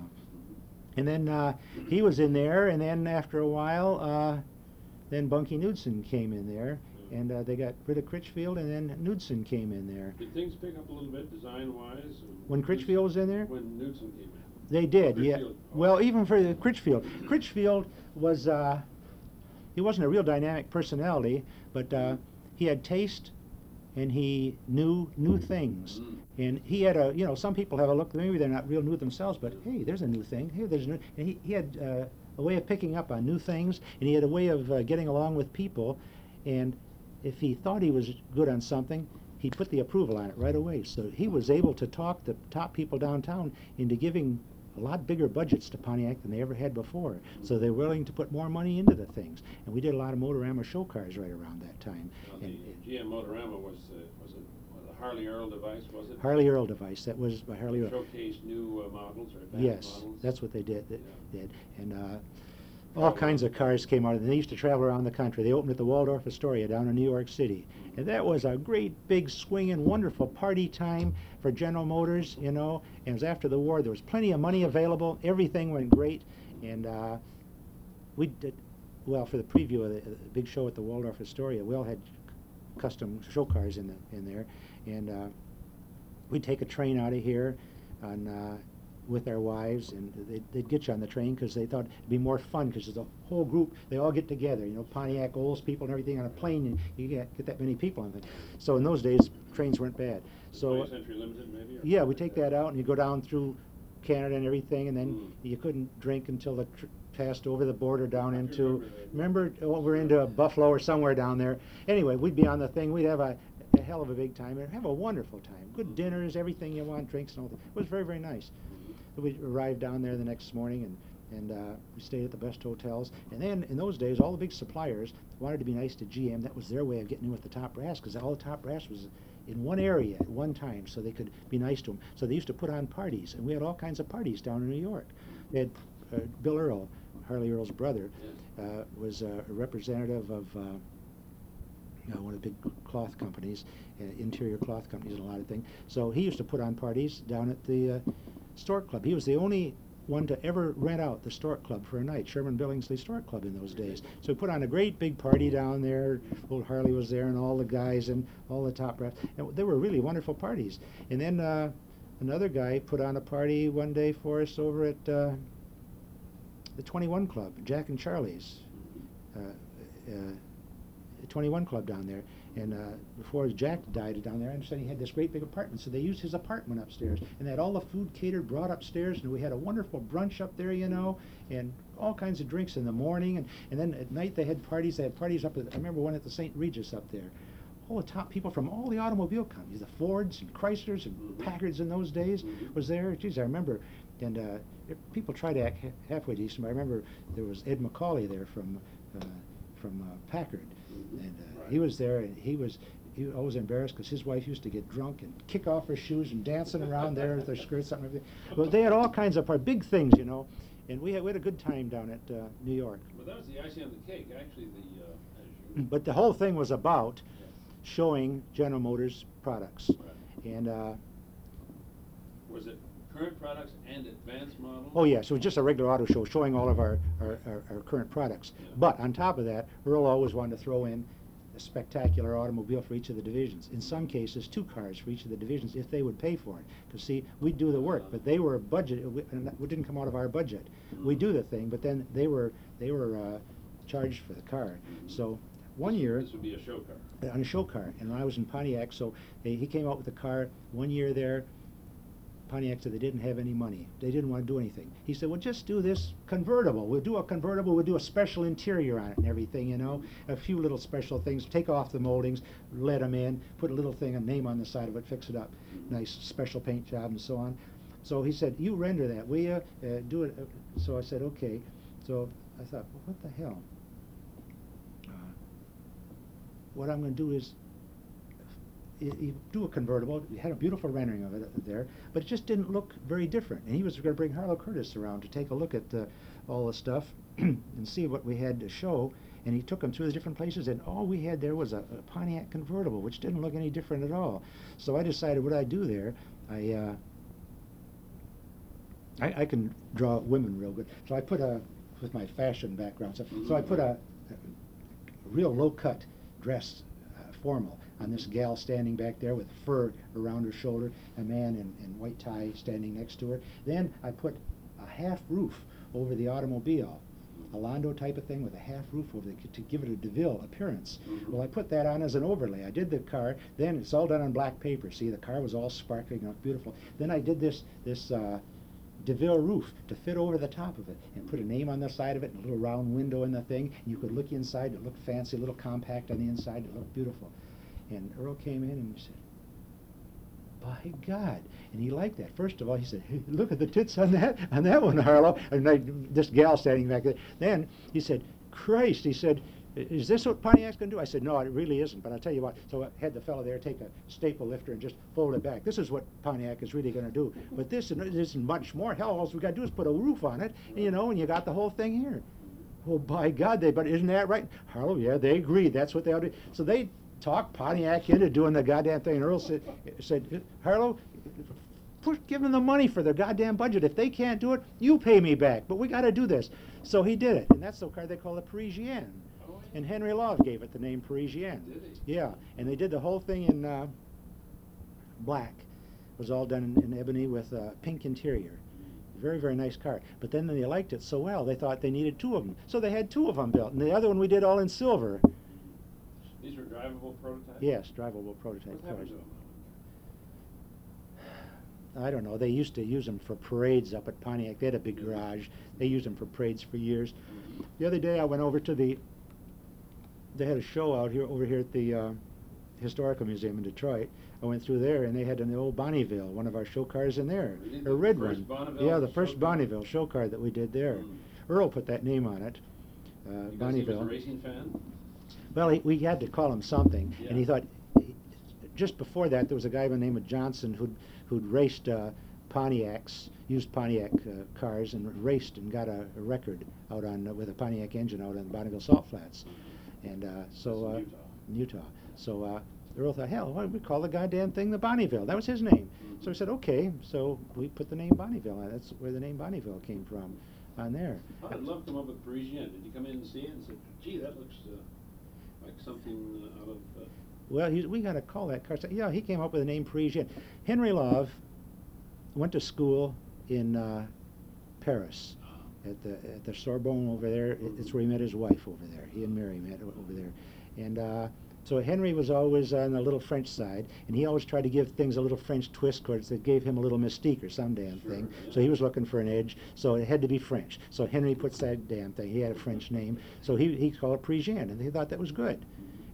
And then uh, he was in there, and then after a while, uh, then Bunky Knudsen came in there, and uh, they got rid of Critchfield, and then Knudsen came in there. Did things pick up a little bit design-wise? When Critchfield was in there? When Knudsen came in. They did, yeah. Critchfield. Well, even for the Critchfield. Critchfield was, uh, he wasn't a real dynamic personality, but uh, he had taste, and he knew new things. Mm. And he had a, you know, some people have a look, maybe they're not real new themselves, but hey, there's a new thing. Here, there's a new, and he, he had uh, a way of picking up on new things, and he had a way of uh, getting along with people. And if he thought he was good on something, he put the approval on it right away. So he was able to talk the top people downtown into giving a lot bigger budgets to Pontiac than they ever had before. So they're willing to put more money into the things. And we did a lot of Motorama show cars right around that time. Now, the And, G M Motorama was, uh, was it was a Harley Earl device, was it? Harley Earl device, that was by Harley Earl. Showcased new uh, models or advanced Yes, models? that's what they did. They Yeah. did. And uh, all kinds of cars came out of it. They used to travel around the country. They opened at the Waldorf Astoria down in New York City. And that was a great, big, swinging, wonderful party time for General Motors, you know. And it was after the war. There was plenty of money available. Everything went great. And uh, we did, well, for the preview of the, the big show at the Waldorf Astoria, we all had custom show cars in, the, in there. And uh, we'd take a train out of here on, uh, with our wives, and they'd, they'd get you on the train because they thought it'd be more fun because the whole group, they all get together, you know, Pontiac, Olds people and everything on a plane, and you get, get that many people on it. So in those days, trains weren't bad. So twentieth Century Limited, maybe? or yeah, we something take like that out, and you go down through Canada and everything, and then Mm. you couldn't drink until the tr- passed over the border down I into, remember that. remember, over into Buffalo or somewhere down there. Anyway, we'd be on the thing. We'd have a, a hell of a big time and have a wonderful time. Good dinners, everything you want, drinks and all that. It was very, very nice. We arrived down there the next morning, and, and uh, we stayed at the best hotels. And then, in those days, all the big suppliers wanted to be nice to G M. That was their way of getting in with the top brass, because all the top brass was in one area at one time, so they could be nice to them. So they used to put on parties, and we had all kinds of parties down in New York. They had uh, Bill Earl, Harley Earl's brother, uh, was uh, a representative of uh, you know, one of the big cloth companies, uh, interior cloth companies and a lot of things. So he used to put on parties down at the uh, Stork Club. He was the only one to ever rent out the Stork Club for a night, Sherman Billingsley Stork Club in those days. So he put on a great big party down there. Old Harley was there, and all the guys and all the top brass. And they were really wonderful parties. And then uh, another guy put on a party one day for us over at uh, the twenty-one Club, Jack and Charlie's. Uh, uh, twenty-one Club down there, and uh, before Jack died down there, I understand he had this great big apartment, so they used his apartment upstairs, and they had all the food catered, brought upstairs, and we had a wonderful brunch up there, you know, and all kinds of drinks in the morning, and, and then at night they had parties. They had parties up at, I remember one at the Saint Regis up there. all the top people from all the automobile companies, the Fords and Chryslers and Mhm. Packards in those days Mhm. was there. Geez, I remember, and uh, it- people try to act ha- halfway decent, but I remember there was Ed McCauley there from uh, from uh, Packard, Mhm. and uh, Right. he was there, and he was he was always embarrassed because his wife used to get drunk and kick off her shoes and dancing around there with her skirts up and everything. But they had all kinds of part, big things, you know, and we had, we had a good time down at uh, New York. But that was the icing on the cake, actually, the, uh, as you. But the whole thing was about Yeah. showing General Motors products. Right. And, uh, Was it current products and advanced models? oh yeah, so it was just a regular auto show showing all of our, our, our, our current products. Yeah. But on top of that, Earl always wanted to throw in a spectacular automobile for each of the divisions. In some cases, two cars for each of the divisions if they would pay for it. Because see, we do the work, but they were budget, we, and that- we didn't come out of our budget. We Mhm. do the thing, but then they were, they were uh, charged for the car. Mhm. So one This- year, This would be a show car. on a show car, and I was in Pontiac, so they, he came out with a car one year there. Pontiac said they didn't have any money. They didn't want to do anything. He said, well, just do this convertible. We'll do a convertible. We'll do a special interior on it and everything, you know, a few little special things. Take off the moldings, let them in, put a little thing, a name on the side of it, fix it up. Nice special paint job and so on. So he said, you render that, will you? Uh, do it. Uh, so I said, okay. So I thought, well, what the hell? Uh, what I'm going to do is you, you do a convertible. You had a beautiful rendering of it there, but it just didn't look very different. And he was going to bring Harlow Curtis around to take a look at uh, all the stuff and see what we had to show. And he took him through the different places, and all we had there was a, a Pontiac convertible, which didn't look any different at all. So I decided what I'd do there. I, uh, I I can draw women real good. So I put a, with my fashion background, so, so I put a, a real low-cut dress, uh, formal, on this gal standing back there with fur around her shoulder, a man in, in white tie standing next to her. Then I put a half roof over the automobile, a Londo type of thing with a half roof over it to give it a DeVille appearance. Mhm. Well, I put that on as an overlay. I did the car, then it's all done on black paper. See, the car was all sparkling and beautiful. Then I did this, this uh, DeVille roof to fit over the top of it and put a name on the side of it and a little round window in the thing. And you could look inside. It looked fancy, a little compact on the inside. It looked beautiful. And Earl came in and he said, by God. And he liked that. First of all, he said, hey, look at the tits on that, on that one, Harlow. And I, this gal standing back there. Then he said, Christ, he said, is this what Pontiac's going to do? I said, no, it really isn't, but I'll tell you what. So I had the fellow there take a staple lifter and just fold it back. This is what Pontiac is really going to do. But this isn't much more. Hell, all we got to do is put a roof on it, you know, and you got the whole thing here. Well, by God, they, but isn't that right? Harlow, yeah, they agreed. That's what they ought to do. So they talked Pontiac into doing the goddamn thing. And Earl said, said Harlow, push, give them the money for their goddamn budget. If they can't do it, you pay me back. But we got to do this. So he did it. And that's the car they call the Parisienne. Oh, yeah. And Henry Love gave it the name Parisienne. Did he? Yeah. And they did the whole thing in uh, black. It was all done in, in ebony with a pink interior. Very, very nice car. But then they liked it so well, they thought they needed two of them. So they had two of them built. And the other one we did all in silver. These were drivable prototypes? Yes, drivable prototype What happened cars. to them? I don't know. They used to use them for parades up at Pontiac. They had a big garage. They used them for parades for years. The other day I went over to the, they had a show out here, over here at the uh, Historical Museum in Detroit. I went through there and they had an old Bonneville, one of our show cars in there. Really? A The red first one. Bonneville Yeah, the show first car? Bonneville show car that we did there. Mm. Earl put that name on it, uh, Because he Bonneville. was a racing fan? Well, he, we had to call him something, Yeah. and he thought, just before that, there was a guy by the name of Johnson who'd, who'd raced uh, Pontiacs, used Pontiac uh, cars, and raced and got a, a record out on uh, with a Pontiac engine out on the Bonneville Salt Flats, and uh, so uh, That's in Utah. Utah. So uh, Earl thought, hell, why don't we call the goddamn thing the Bonneville? That was his name. Mhm. So I said, okay. So we put the name Bonneville on it. That's where the name Bonneville came from, on there. How did Love come up with Parisienne? Did you come in and see it and say, gee, that looks uh, like something uh, out of... Uh, Well, he, we got to call that car. Yeah, he came up with the name Parisienne. Henry Love went to school in uh, Paris at the at the Sorbonne over there. It- It's where he met his wife over there. He and Mary met o- over there, and uh, so Henry was always on the little French side, and he always tried to give things a little French twist, because that gave him a little mystique or some damn Sure, thing. yeah. So he was looking for an edge. So it had to be French. So Henry puts that damn thing. He had a French name, so he he called it Parisienne, and they thought that was good.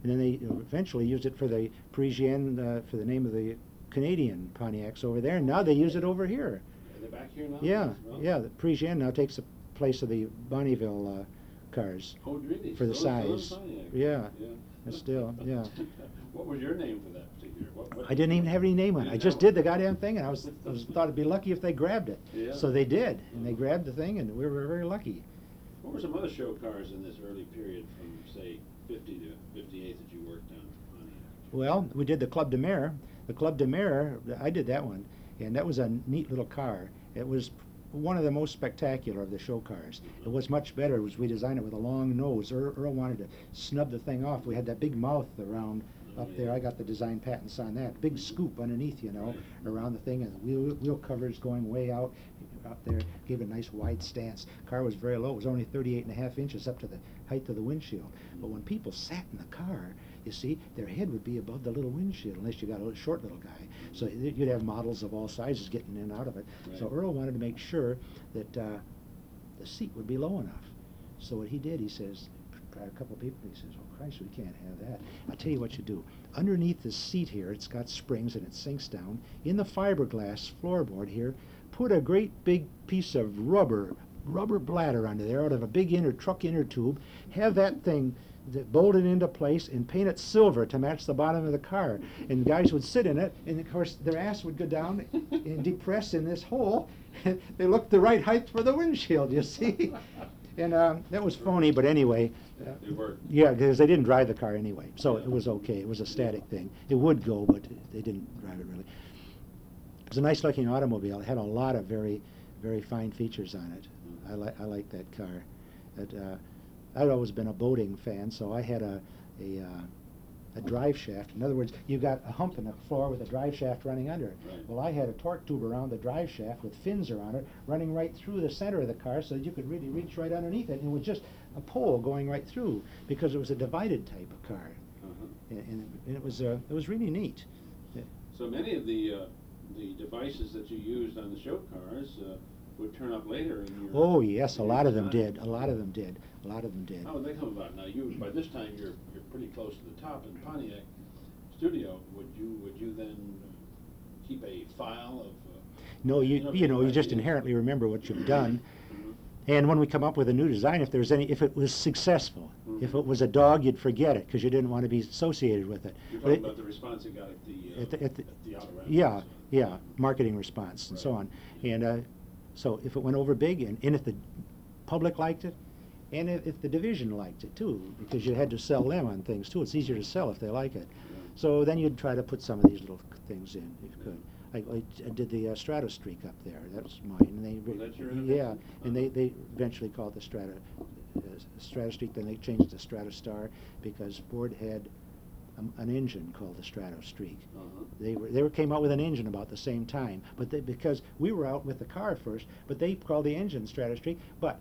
and then they eventually used it for the Parisienne, uh, for the name of the Canadian Pontiacs over there, and now they use it over here. Are they back here now? Yeah, as well? yeah, the Parisienne now takes the place of the Bonneville uh, cars. Oh, really? For the Still- still in size. Pontiac? Yeah, Yeah. but still, yeah. What was your name for that particular? What, what I didn't even have any name on it. I You just know. did the goddamn thing, and I was, I was thought it'd be lucky if they grabbed it. Yeah. So they did, and they Uh-huh. grabbed the thing, and we were very lucky. What were some other show cars in this early period from, say, fifty to fifty-eight that you worked on for Pontiac? Well, we did the Club de Mer. The Club de Mer, I did that one, and that was a neat little car. It was one of the most spectacular of the show cars. It was much better was we designed it with a long nose. Earl, Earl wanted to snub the thing off. We had that big mouth around Oh, up yeah. there. I got the design patents on that. Big scoop underneath, you know, Right. around the thing, and the wheel, wheel covers going way out up there. Gave it a nice wide stance. Car was very low. It was only thirty-eight and a half inches up to the height of the windshield. But when people sat in the car, you see, their head would be above the little windshield, unless you got a little short little guy. So y- you'd have models of all sizes getting in and out of it. So Right. Earl wanted to make sure that uh, the seat would be low enough. So what he did, he says, tried a couple of people, he says, oh Christ, we can't have that. I'll tell you what you do. Underneath the seat here, it's got springs and it sinks down. In the fiberglass floorboard here, put a great big piece of rubber, rubber bladder under there out of a big inner truck inner tube. Have that thing that bolted into place and paint it silver to match the bottom of the car. And guys would sit in it, and of course their ass would go down and depress in this hole. They looked the right height for the windshield, you see. And um, that was phony, but anyway. uh, It worked. Yeah, because they didn't drive the car anyway, so it was okay. It was a static thing. It would go, but they didn't drive it really. It was a nice-looking automobile. It had a lot of very, very fine features on it. I like I like that car. It, uh, I'd always been a boating fan, so I had a a, uh, a drive shaft. In other words, you got a hump in the floor with a drive shaft running under it. Right. Well, I had a torque tube around the drive shaft with fins around it, running right through the center of the car, so that you could really reach right underneath it. And it was just a pole going right through because it was a divided type of car, Uh-huh. and, and, and it was uh, it was really neat. Yeah. So many of the, uh, the devices that you used on the show cars uh, would turn up later in your... Oh yes, a in lot your of them design. did. A lot of them did. A lot of them did. How would they come about? Now, you, by this time, you're, you're pretty close to the top in Pontiac studio. Would you, would you then uh, keep a file of... Uh, No, you know, you know you just ideas? inherently remember what you've done. Mhm. And when we come up with a new design, if there's any, if it was successful, if Mhm. it was a dog, you'd forget it because you didn't want to be associated with it. You're But talking it- about the response you got at the, uh, At the- at the- at the outer round. Yeah, yeah, marketing response and so Right. on. And uh, so if it went over big, and, and if the public liked it, and if, if the division liked it too, because you had to sell them on things too. It's easier to sell if they like it. Yeah. So then you'd try to put some of these little things in if you could. Like I, I did the uh, Strato Streak up there. That was mine. And they Was that your yeah, innovation? and they, they eventually called it the Strata uh, Strato Streak. Then they changed it to Stratostar because Ford had um, an engine called the Strato Streak. Uh-huh. They were they were came out with an engine about the same time, but they, because we were out with the car first, but they called the engine Strato Streak. But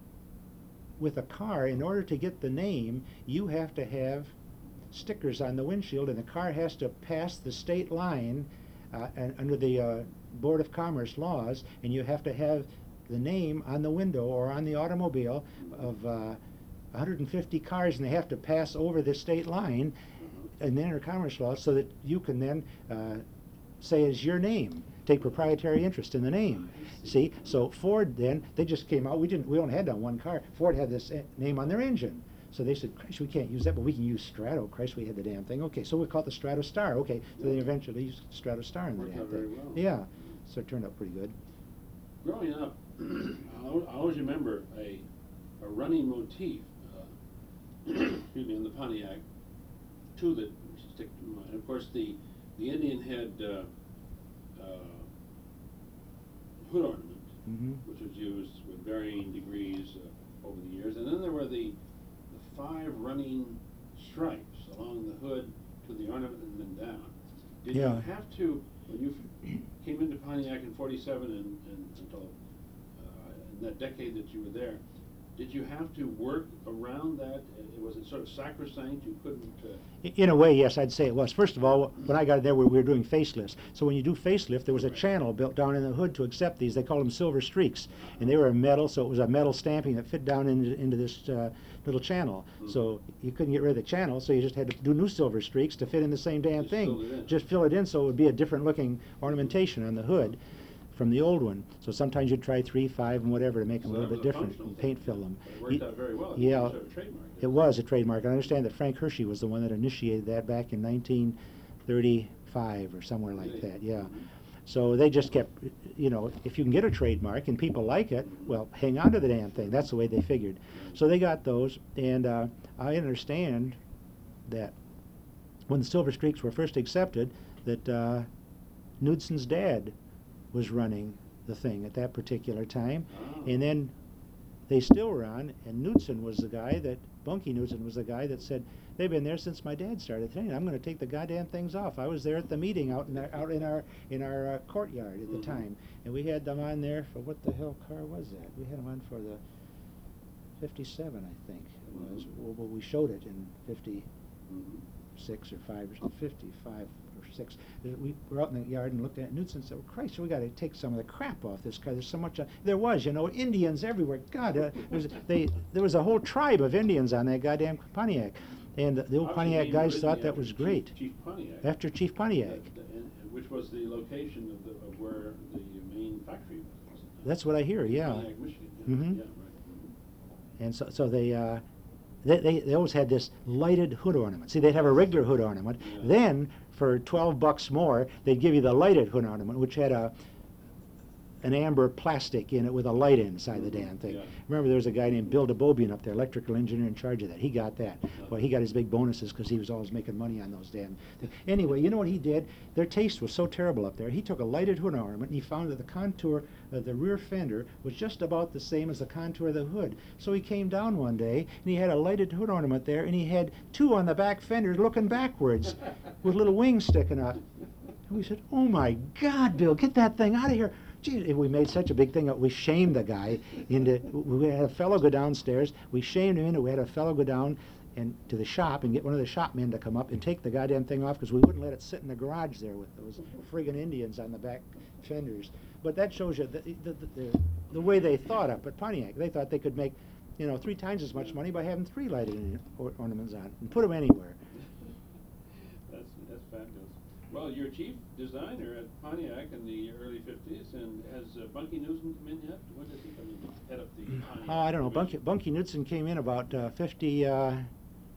with a car, in order to get the name, you have to have stickers on the windshield, and the car has to pass the state line uh, and under the uh, Board of Commerce laws, and you have to have the name on the window or on the automobile of uh, one hundred fifty cars, and they have to pass over the state line in the inter-commerce laws so that you can then uh, say it's your name, take proprietary interest in the name. See, so Ford then, they just came out, we didn't, we only had that one car. Ford had this eh, name on their engine. So they said, Christ, we can't use that, but we can use Strato. Christ, we had the damn thing. Okay, so we call it the Stratostar. Okay, so they eventually used Stratostar in the Worked damn out very thing. well. Yeah, so it turned out pretty good. Growing up, I al- I always remember a, a running motif, uh, excuse me, in the Pontiac, two that stick to mind. Of course, the, the Indian head uh, uh, hood ornament, Mm-hmm. which was used with varying degrees uh, over the years. And then there were the, the five running stripes along the hood to the ornament and then down. Did Yeah. you have to, when you f- came into Pontiac in forty-seven and, and until uh, in that decade that you were there, did you have to work around that? Uh, Was it sort of sacrosanct? You couldn't. Uh, I- In a way, yes, I'd say it was. First of all, when I got there, we we were doing facelifts. So when you do facelift, there was a Right. channel built down in the hood to accept these. They called them silver streaks, and they were a metal, so it was a metal stamping that fit down into, into this uh, little channel. Mhm. So you couldn't get rid of the channel, so you just had to do new silver streaks to fit in the same damn Just thing. fill it in. Just fill it in so it would be a different looking ornamentation on the hood from the old one. So sometimes you'd try three, five, and whatever to make them So a little that bit was a different functional and thing. paint fill them. But it worked Ye- out very well. Yeah, You sort of trademarked it was a trademark. I understand that Frank Hershey was the one that initiated that back in nineteen thirty-five or somewhere like Really? that, yeah. Mhm. So they just kept, you know, if you can get a trademark and people like it, well, hang on to the damn thing. That's the way they figured. So they got those, and uh, I understand that when the Silver Streaks were first accepted, that uh, Knudson's dad was running the thing at that particular time, Ah. and then they still were on, and Knudsen was the guy that, Bunky Knudsen was the guy that said, they've been there since my dad started training. I'm going to take the goddamn things off. I was there at the meeting out in our, out in our in our uh, courtyard at the Mhm. time, and we had them on there for what the hell car was that? We had them on for the fifty-seven, I think it was. Mhm. Well, well, we showed it in fifty. Mhm. Six or five or fifty-five or six. We were out in the yard and looked at it. Knudsen said, well, Christ, we got to take some of the crap off this car. There's so much. Uh, there was, you know, Indians everywhere. God, uh, there, was, they, there was a whole tribe of Indians on that goddamn Pontiac. And the old Obviously Pontiac named guys thought originally that after was Chief- great. Chief Pontiac. After Chief Pontiac. Uh, and- which was the location of, the, of where the main factory was. wasn't it? That's what I hear, yeah. Pontiac, Michigan. Yeah, Mhm. yeah, right. And so, so they, uh, they, they, they always had this lighted hood ornament. See, they'd have a regular hood ornament. Yeah. Then, for twelve bucks more, they'd give you the lighted hood ornament, which had a an amber plastic in it with a light inside the damn thing. Yeah. Remember, there was a guy named Bill DeBobian up there, electrical engineer in charge of that. He got that. Well, he got his big bonuses because he was always making money on those damn things. Anyway, you know what he did? Their taste was so terrible up there. He took a lighted hood ornament and he found that the contour of the rear fender was just about the same as the contour of the hood. So he came down one day and he had a lighted hood ornament there, and he had two on the back fender looking backwards with little wings sticking out. And we said, oh my God, Bill, get that thing out of here. Gee, we made such a big thing that we shamed the guy into, we had a fellow go downstairs, we shamed him into, we had a fellow go down and to the shop and get one of the shop men to come up and take the goddamn thing off because we wouldn't let it sit in the garage there with those friggin' Indians on the back fenders. But that shows you the, the, the, the, the way they thought up at Pontiac. They thought they could make, you know, three times as much money by having three lighted or, ornaments on and put them anywhere. That's, that's fabulous. Well, you're chief designer at Pontiac in the early fifties, and has uh, Bunky Knudsen come in yet? When did he come in? Head up the Pontiac? Oh, I don't know. Bunky, division? Bunky Knudsen came in about uh, fifty-seven,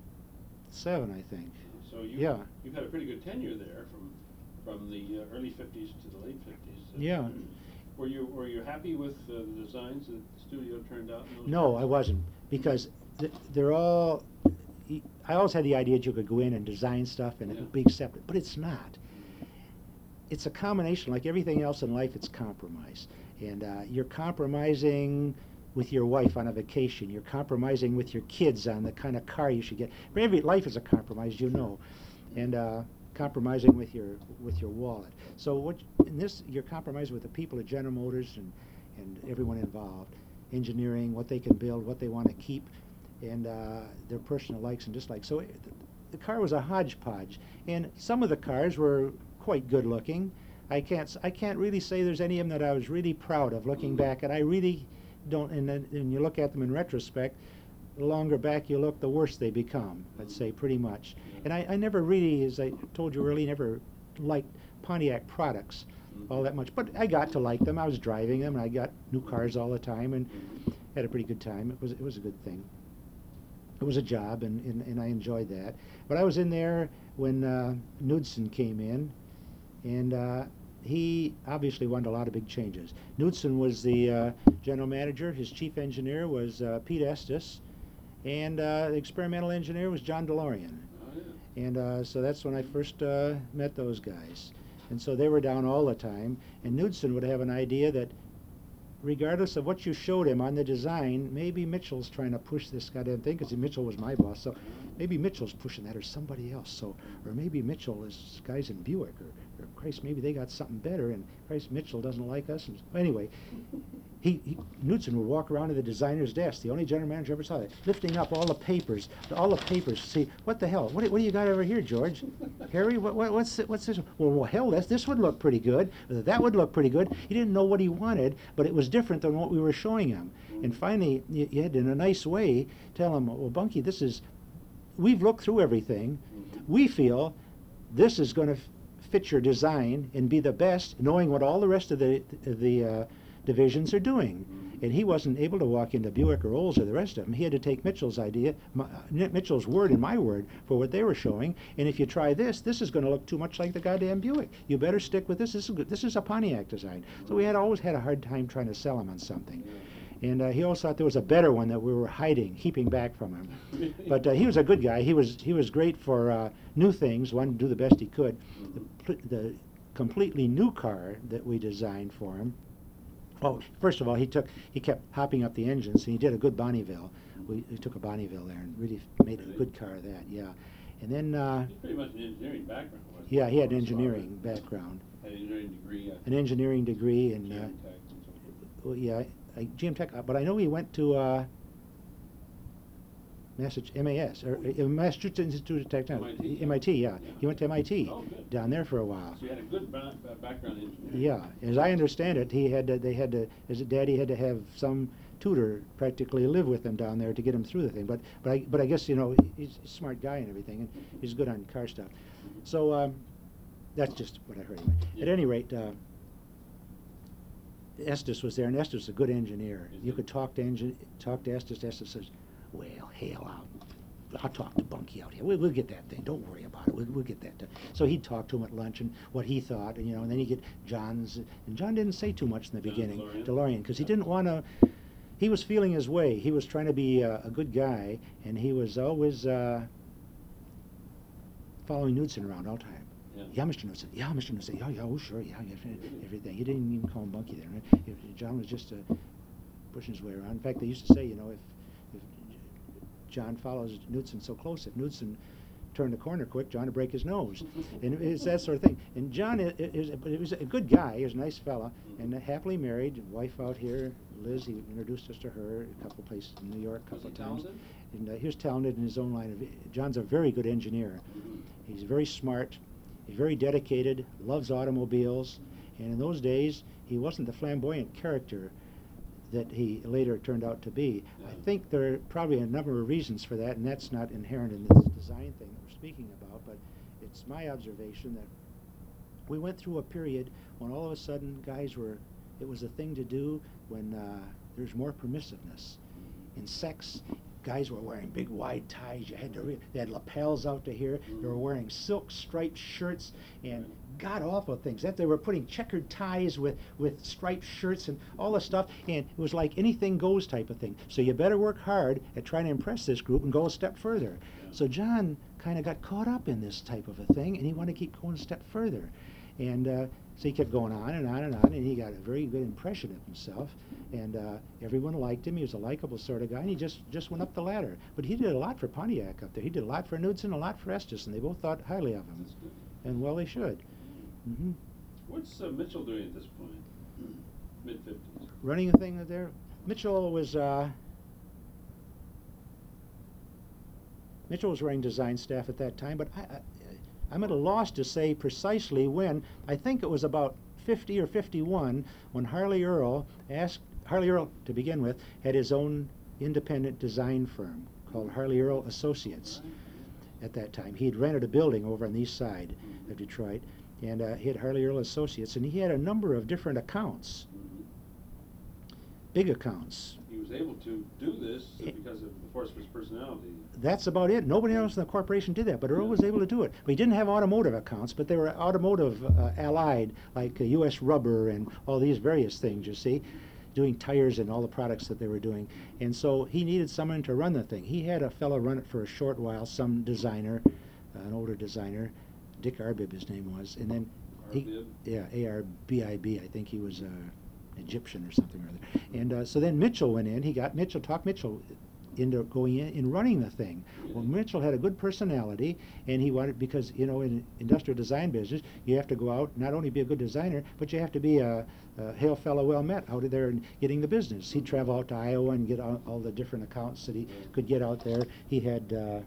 I think. So you, Yeah. you've had a pretty good tenure there from from the uh, early fifties to the late fifties. Uh, Yeah. Were you were you happy with uh, the designs that the studio turned out? In those No, days? I wasn't, because th- they're all. I always had the idea that you could go in and design stuff and it Yeah. would be accepted, but it's not. It's a combination, like everything else in life. It's compromise, and uh, you're compromising with your wife on a vacation. You're compromising with your kids on the kind of car you should get. But every life is a compromise, you know, and uh, compromising with your with your wallet. So what in this, you're compromising with the people at General Motors and and everyone involved, engineering, what they can build, what they want to keep, and uh, their personal likes and dislikes. So it, the car was a hodgepodge, and some of the cars were quite good looking. I can't s- I can't really say there's any of them that I was really proud of looking back, and I really don't. And then and you look at them in retrospect, the longer back you look, the worse they become. I'd say pretty much. And I, I never really, as I told you earlier, never liked Pontiac products all that much. But I got to like them. I was driving them, and I got new cars all the time, and had a pretty good time. It was it was a good thing. It was a job, and, and, and I enjoyed that. But I was in there when uh, Knudsen came in, and uh, he obviously wanted a lot of big changes. Knudsen was the uh, general manager. His chief engineer was uh, Pete Estes, and uh, the experimental engineer was John DeLorean. Oh, yeah. And uh, so that's when I first uh, met those guys. And so they were down all the time, and Knudsen would have an idea that regardless of what you showed him on the design, maybe Mitchell's trying to push this goddamn thing, because Mitchell was my boss, so maybe Mitchell's pushing that, or somebody else, so, or maybe Mitchell is guys in Buick, or Christ, maybe they got something better, and Christ, Mitchell doesn't like us. And anyway, he, he Knudsen would walk around to the designer's desk, the only general manager ever saw that, lifting up all the papers, all the papers to see, what the hell, what, do- what do you got over here, George? Harry, what, what, what's, what's this? Well, well, hell, this, this would look pretty good. That would look pretty good. He didn't know what he wanted, but it was different than what we were showing him. And finally, you, you had to, in a nice way, tell him, well, Bunky, this is, we've looked through everything. We feel this is going to fit your design and be the best, knowing what all the rest of the the uh, divisions are doing. And he wasn't able to walk into Buick or Olds or the rest of them. He had to take Mitchell's idea, my, Mitchell's word and my word for what they were showing. And if you try this, this is going to look too much like the goddamn Buick. You better stick with this. This is good. This is a Pontiac design. So we had always had a hard time trying to sell him on something. And uh, he always thought there was a better one that we were hiding, keeping back from him. But uh, he was a good guy. He was he was great for uh, new things, wanted to do the best he could. The, pl- the completely new car that we designed for him, well, first of all, he took he kept hopping up the engines, and he did a good Bonneville. We, we took a Bonneville there and really made a good car of that, yeah. And then... Uh, He's pretty much an engineering background, wasn't he? Yeah, he had an engineering background. Had an engineering degree. An engineering degree, and... Uh, Tech and so forth. well, yeah, I, G M Tech, uh, but I know he went to uh, Massachusetts, M A S, or uh, Massachusetts Institute of Technology, M I T, M I T, yeah. yeah. He went to M I T Oh, good. down there for a while. So you had a good ba- ba- background in engineering. Yeah, as I understand it, he had to, they had to, his daddy had to have some tutor practically live with him down there to get him through the thing. But but I but I guess, you know, he's a smart guy and everything, and he's good on car stuff. So um, that's just what I heard. Anyway. Yeah. At any rate. Uh, Estes was there, and Estes was a good engineer. Is You he? could talk to engin- talk to Estes. Estes says, "Well, hell, I'll, I'll talk to Bunky out here. We'll, we'll get that thing. Don't worry about it. We'll, we'll get that done." So he'd talk to him at lunch and what he thought, and you know, and then he'd get John's. And John didn't say too much in the John beginning, DeLorean? DeLorean, because he Yeah. didn't want to. He was feeling his way. He was trying to be uh, a good guy, and he was always uh, following Knudsen around all the time. Yeah. Yeah, Mister Knudsen. Yeah, Mister Knudsen. Yeah, yeah, oh, sure, yeah, yeah, everything. He didn't even call him Bunky there. Right? If John was just uh, pushing his way around. In fact, they used to say, you know, if, if John follows Knudsen so close, if Knudsen turned the corner quick, John would break his nose. And it's that sort of thing. And John is, is, is, was a good guy. He was a nice fella, and uh, happily married. Wife out here, Liz. He introduced us to her a couple places in New York, a Was couple he of times. talented? And uh, he was talented in his own line of. John's a very good engineer. Mhm. He's very smart. He's very dedicated, loves automobiles, and in those days, he wasn't the flamboyant character that he later turned out to be. Yeah. I think there are probably a number of reasons for that, and that's not inherent in this design thing that we're speaking about, but it's my observation that we went through a period when all of a sudden guys were, it was a thing to do when uh, there's more permissiveness. In sex, guys were wearing big wide ties. You had to re- they had lapels out to here. They were wearing silk striped shirts and god awful things. That they were putting checkered ties with with striped shirts and all this stuff. And it was like anything goes type of thing. So you better work hard at trying to impress this group and go a step further. So John kind of got caught up in this type of a thing, and he wanted to keep going a step further. And uh, so he kept going on and on and on, and he got a very good impression of himself. And uh, everyone liked him. He was a likable sort of guy, and he just, just went up the ladder. But he did a lot for Pontiac up there. He did a lot for Knudsen, a lot for Estes, and they both thought highly of him. That's good. And well, they should. hmm What's uh, Mitchell doing at this point? Mid fifties. Running a thing there. Mitchell was uh, Mitchell was running design staff at that time, but I, I, I'm at a loss to say precisely when. I think it was about fifty or fifty-one when Harley Earl asked, Harley Earl, to begin with, had his own independent design firm called Harley Earl Associates at that time. He had rented a building over on the east side of Detroit, and uh, he had Harley Earl Associates, and he had a number of different accounts, big accounts. He was able to do this It- because of the force of his personality. That's about it. Nobody else in the corporation did that, but Earl was able to do it. But he didn't have automotive accounts, but they were automotive uh, allied, like uh, U S Rubber and all these various things, you see, doing tires and all the products that they were doing. And so he needed someone to run the thing. He had a fellow run it for a short while, some designer, uh, an older designer, Dick Arbib his name was, and then he, Arbib? yeah, A R B I B, I think he was uh, Egyptian or something or other. And uh, so then Mitchell went in. He got Mitchell, talked Mitchell into going in and running the thing. Well, Mitchell had a good personality, and he wanted, because, you know, in industrial design business, you have to go out, not only be a good designer, but you have to be a, a hail fellow well met out of there and getting the business. He'd travel out to Iowa and get all, all the different accounts that he could get out there. He had, uh,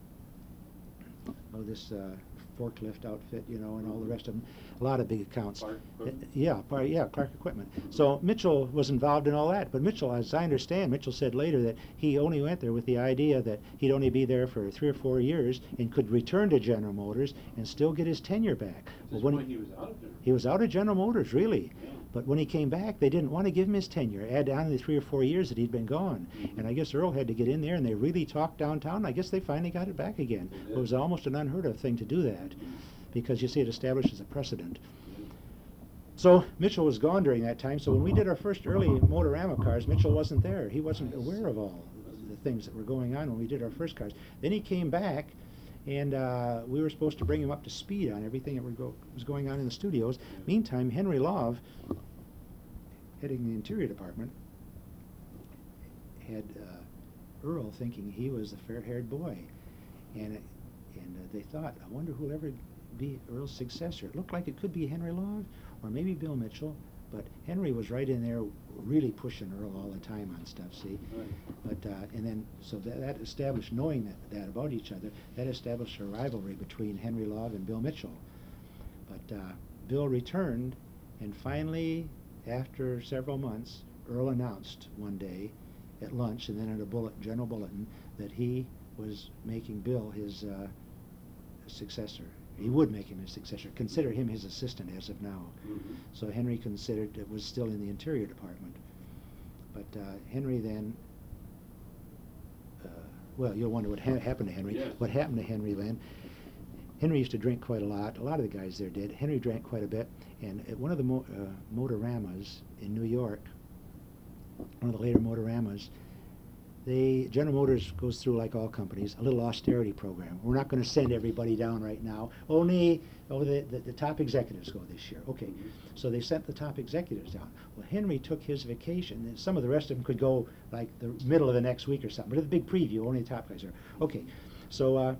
oh, this uh, forklift outfit, you know, and all the rest of them. A lot of big accounts. Clark Uh, Equipment? yeah, par- yeah, Clark Equipment. So Mitchell was involved in all that. But Mitchell, as I understand, Mitchell said later that he only went there with the idea that he'd only be there for three or four years and could return to General Motors and still get his tenure back. At Well, this when point, he was out of there. he was out of General Motors, really. Yeah. But when he came back, they didn't want to give him his tenure, add on to the three or four years that he'd been gone. Mhm. And I guess Earl had to get in there, and they really talked downtown. I guess they finally got it back again. They did. It was almost an unheard of thing to do that, because you see, it establishes a precedent. So Mitchell was gone during that time. So when we did our first early Motorama cars, Mitchell wasn't there. He wasn't aware of all the things that were going on when we did our first cars. Then he came back, and uh, we were supposed to bring him up to speed on everything that were go- was going on in the studios. Meantime, Henry Love, heading the interior department, had uh, Earl thinking he was the fair-haired boy, and it, and uh, they thought, I wonder who'll ever be Earl's successor. It looked like it could be Henry Love or maybe Bill Mitchell, but Henry was right in there, really pushing Earl all the time on stuff. See, Right. but uh, and then so that, that established, knowing that that about each other, that established a rivalry between Henry Love and Bill Mitchell. But uh, Bill returned, and finally, after several months, Earl announced one day at lunch and then in a bullet, general bulletin that he was making Bill his uh, successor. He would make him his successor, consider him his assistant as of now. Mhm. So Henry considered it was still in the Interior Department. But uh, Henry then, uh, well, you'll wonder what ha- happened to Henry. Yes. What happened to Henry then? Henry used to drink quite a lot. A lot of the guys there did. Henry drank quite a bit. And at one of the mo- uh, Motoramas in New York, one of the later Motoramas, they, General Motors goes through, like all companies, a little austerity program. We're not going to send everybody down right now. Only oh, the, the, the top executives go this year. Okay, so they sent the top executives down. Well, Henry took his vacation, and some of the rest of them could go like the middle of the next week or something. But at the big preview, only the top guys are. Okay, so uh,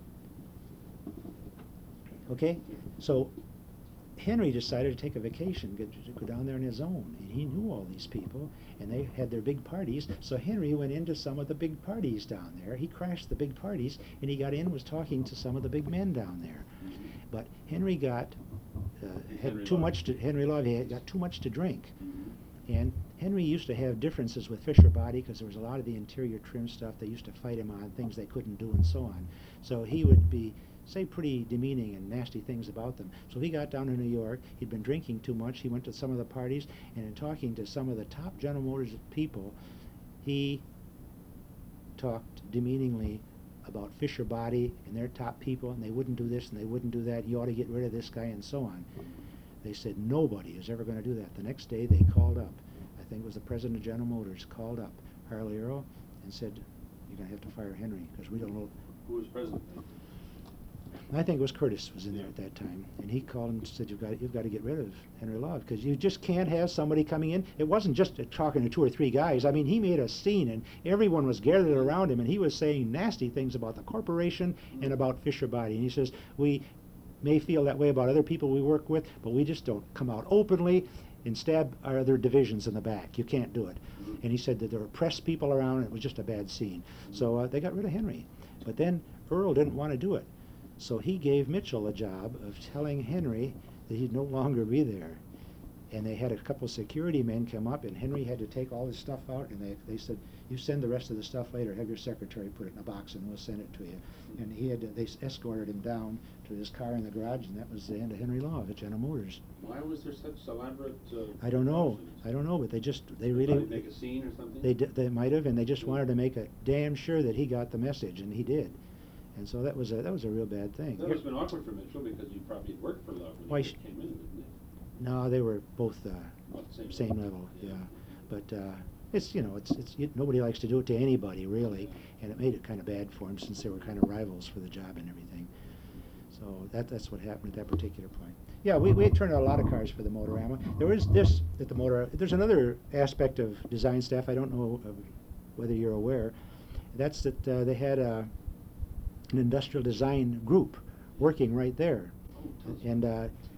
okay, so Henry decided to take a vacation, go, to go down there on his own, and he knew all these people, and they had their big parties. So Henry went into some of the big parties down there. He crashed the big parties, and he got in and was talking to some of the big men down there. But Henry got uh, had Henry too Love. much to Henry Love. He had got too much to drink, Mhm. and Henry used to have differences with Fisher Body because there was a lot of the interior trim stuff. They used to fight him on things they couldn't do and so on. So he would be say pretty demeaning and nasty things about them. So he got down to New York. He'd been drinking too much. He went to some of the parties, and in talking to some of the top General Motors people, he talked demeaningly about Fisher Body and their top people, and they wouldn't do this and they wouldn't do that. You ought to get rid of this guy and so on. They said nobody is ever going to do that. The next day they called up, I think it was the president of General Motors, called up Harley Earl and said, you're going to have to fire Henry because we don't know. Who was president then? I think it was Curtis was in there at that time, and he called and said, "You've got you've got to get rid of Henry Love because you just can't have somebody coming in." It wasn't just uh, talking to two or three guys. I mean, he made a scene, and everyone was gathered around him, and he was saying nasty things about the corporation and about Fisher Body. And he says, "We may feel that way about other people we work with, but we just don't come out openly and stab our other divisions in the back. You can't do it." And he said that there were press people around, and it was just a bad scene. So uh, they got rid of Henry, but then Earl didn't want to do it. So he gave Mitchell a job of telling Henry that he'd no longer be there. And they had a couple security men come up, and Henry had to take all his stuff out, and they, they said, "You send the rest of the stuff later. Have your secretary put it in a box, and we'll send it to you." And he had to, they escorted him down to his car in the garage, and that was the end of Henry Love at General Motors. Why was there such elaborate? Uh, I don't know. promotions? I don't know, but they just, they Did really, they make a scene or something? they did, they might have, and they just wanted to make it damn sure that he got the message, and he did. And so that was a, that was a real bad thing. That must have been awkward for Mitchell because you probably had worked for Love when Why you sh- came in, didn't you? No, they were both uh, About the same same level. level, yeah. Yeah. But uh, it's, you know, it's, it's you, nobody likes to do it to anybody, really, and it made it kind of bad for him since they were kind of rivals for the job and everything. So that that's what happened at that particular point. Yeah, we, we turned out a lot of cars for the Motorama. There is this at the Motor. There's another aspect of design staff. I don't know uh, whether you're aware. That's that uh, they had a, an industrial design group working right there. Oh, tell us. And uh,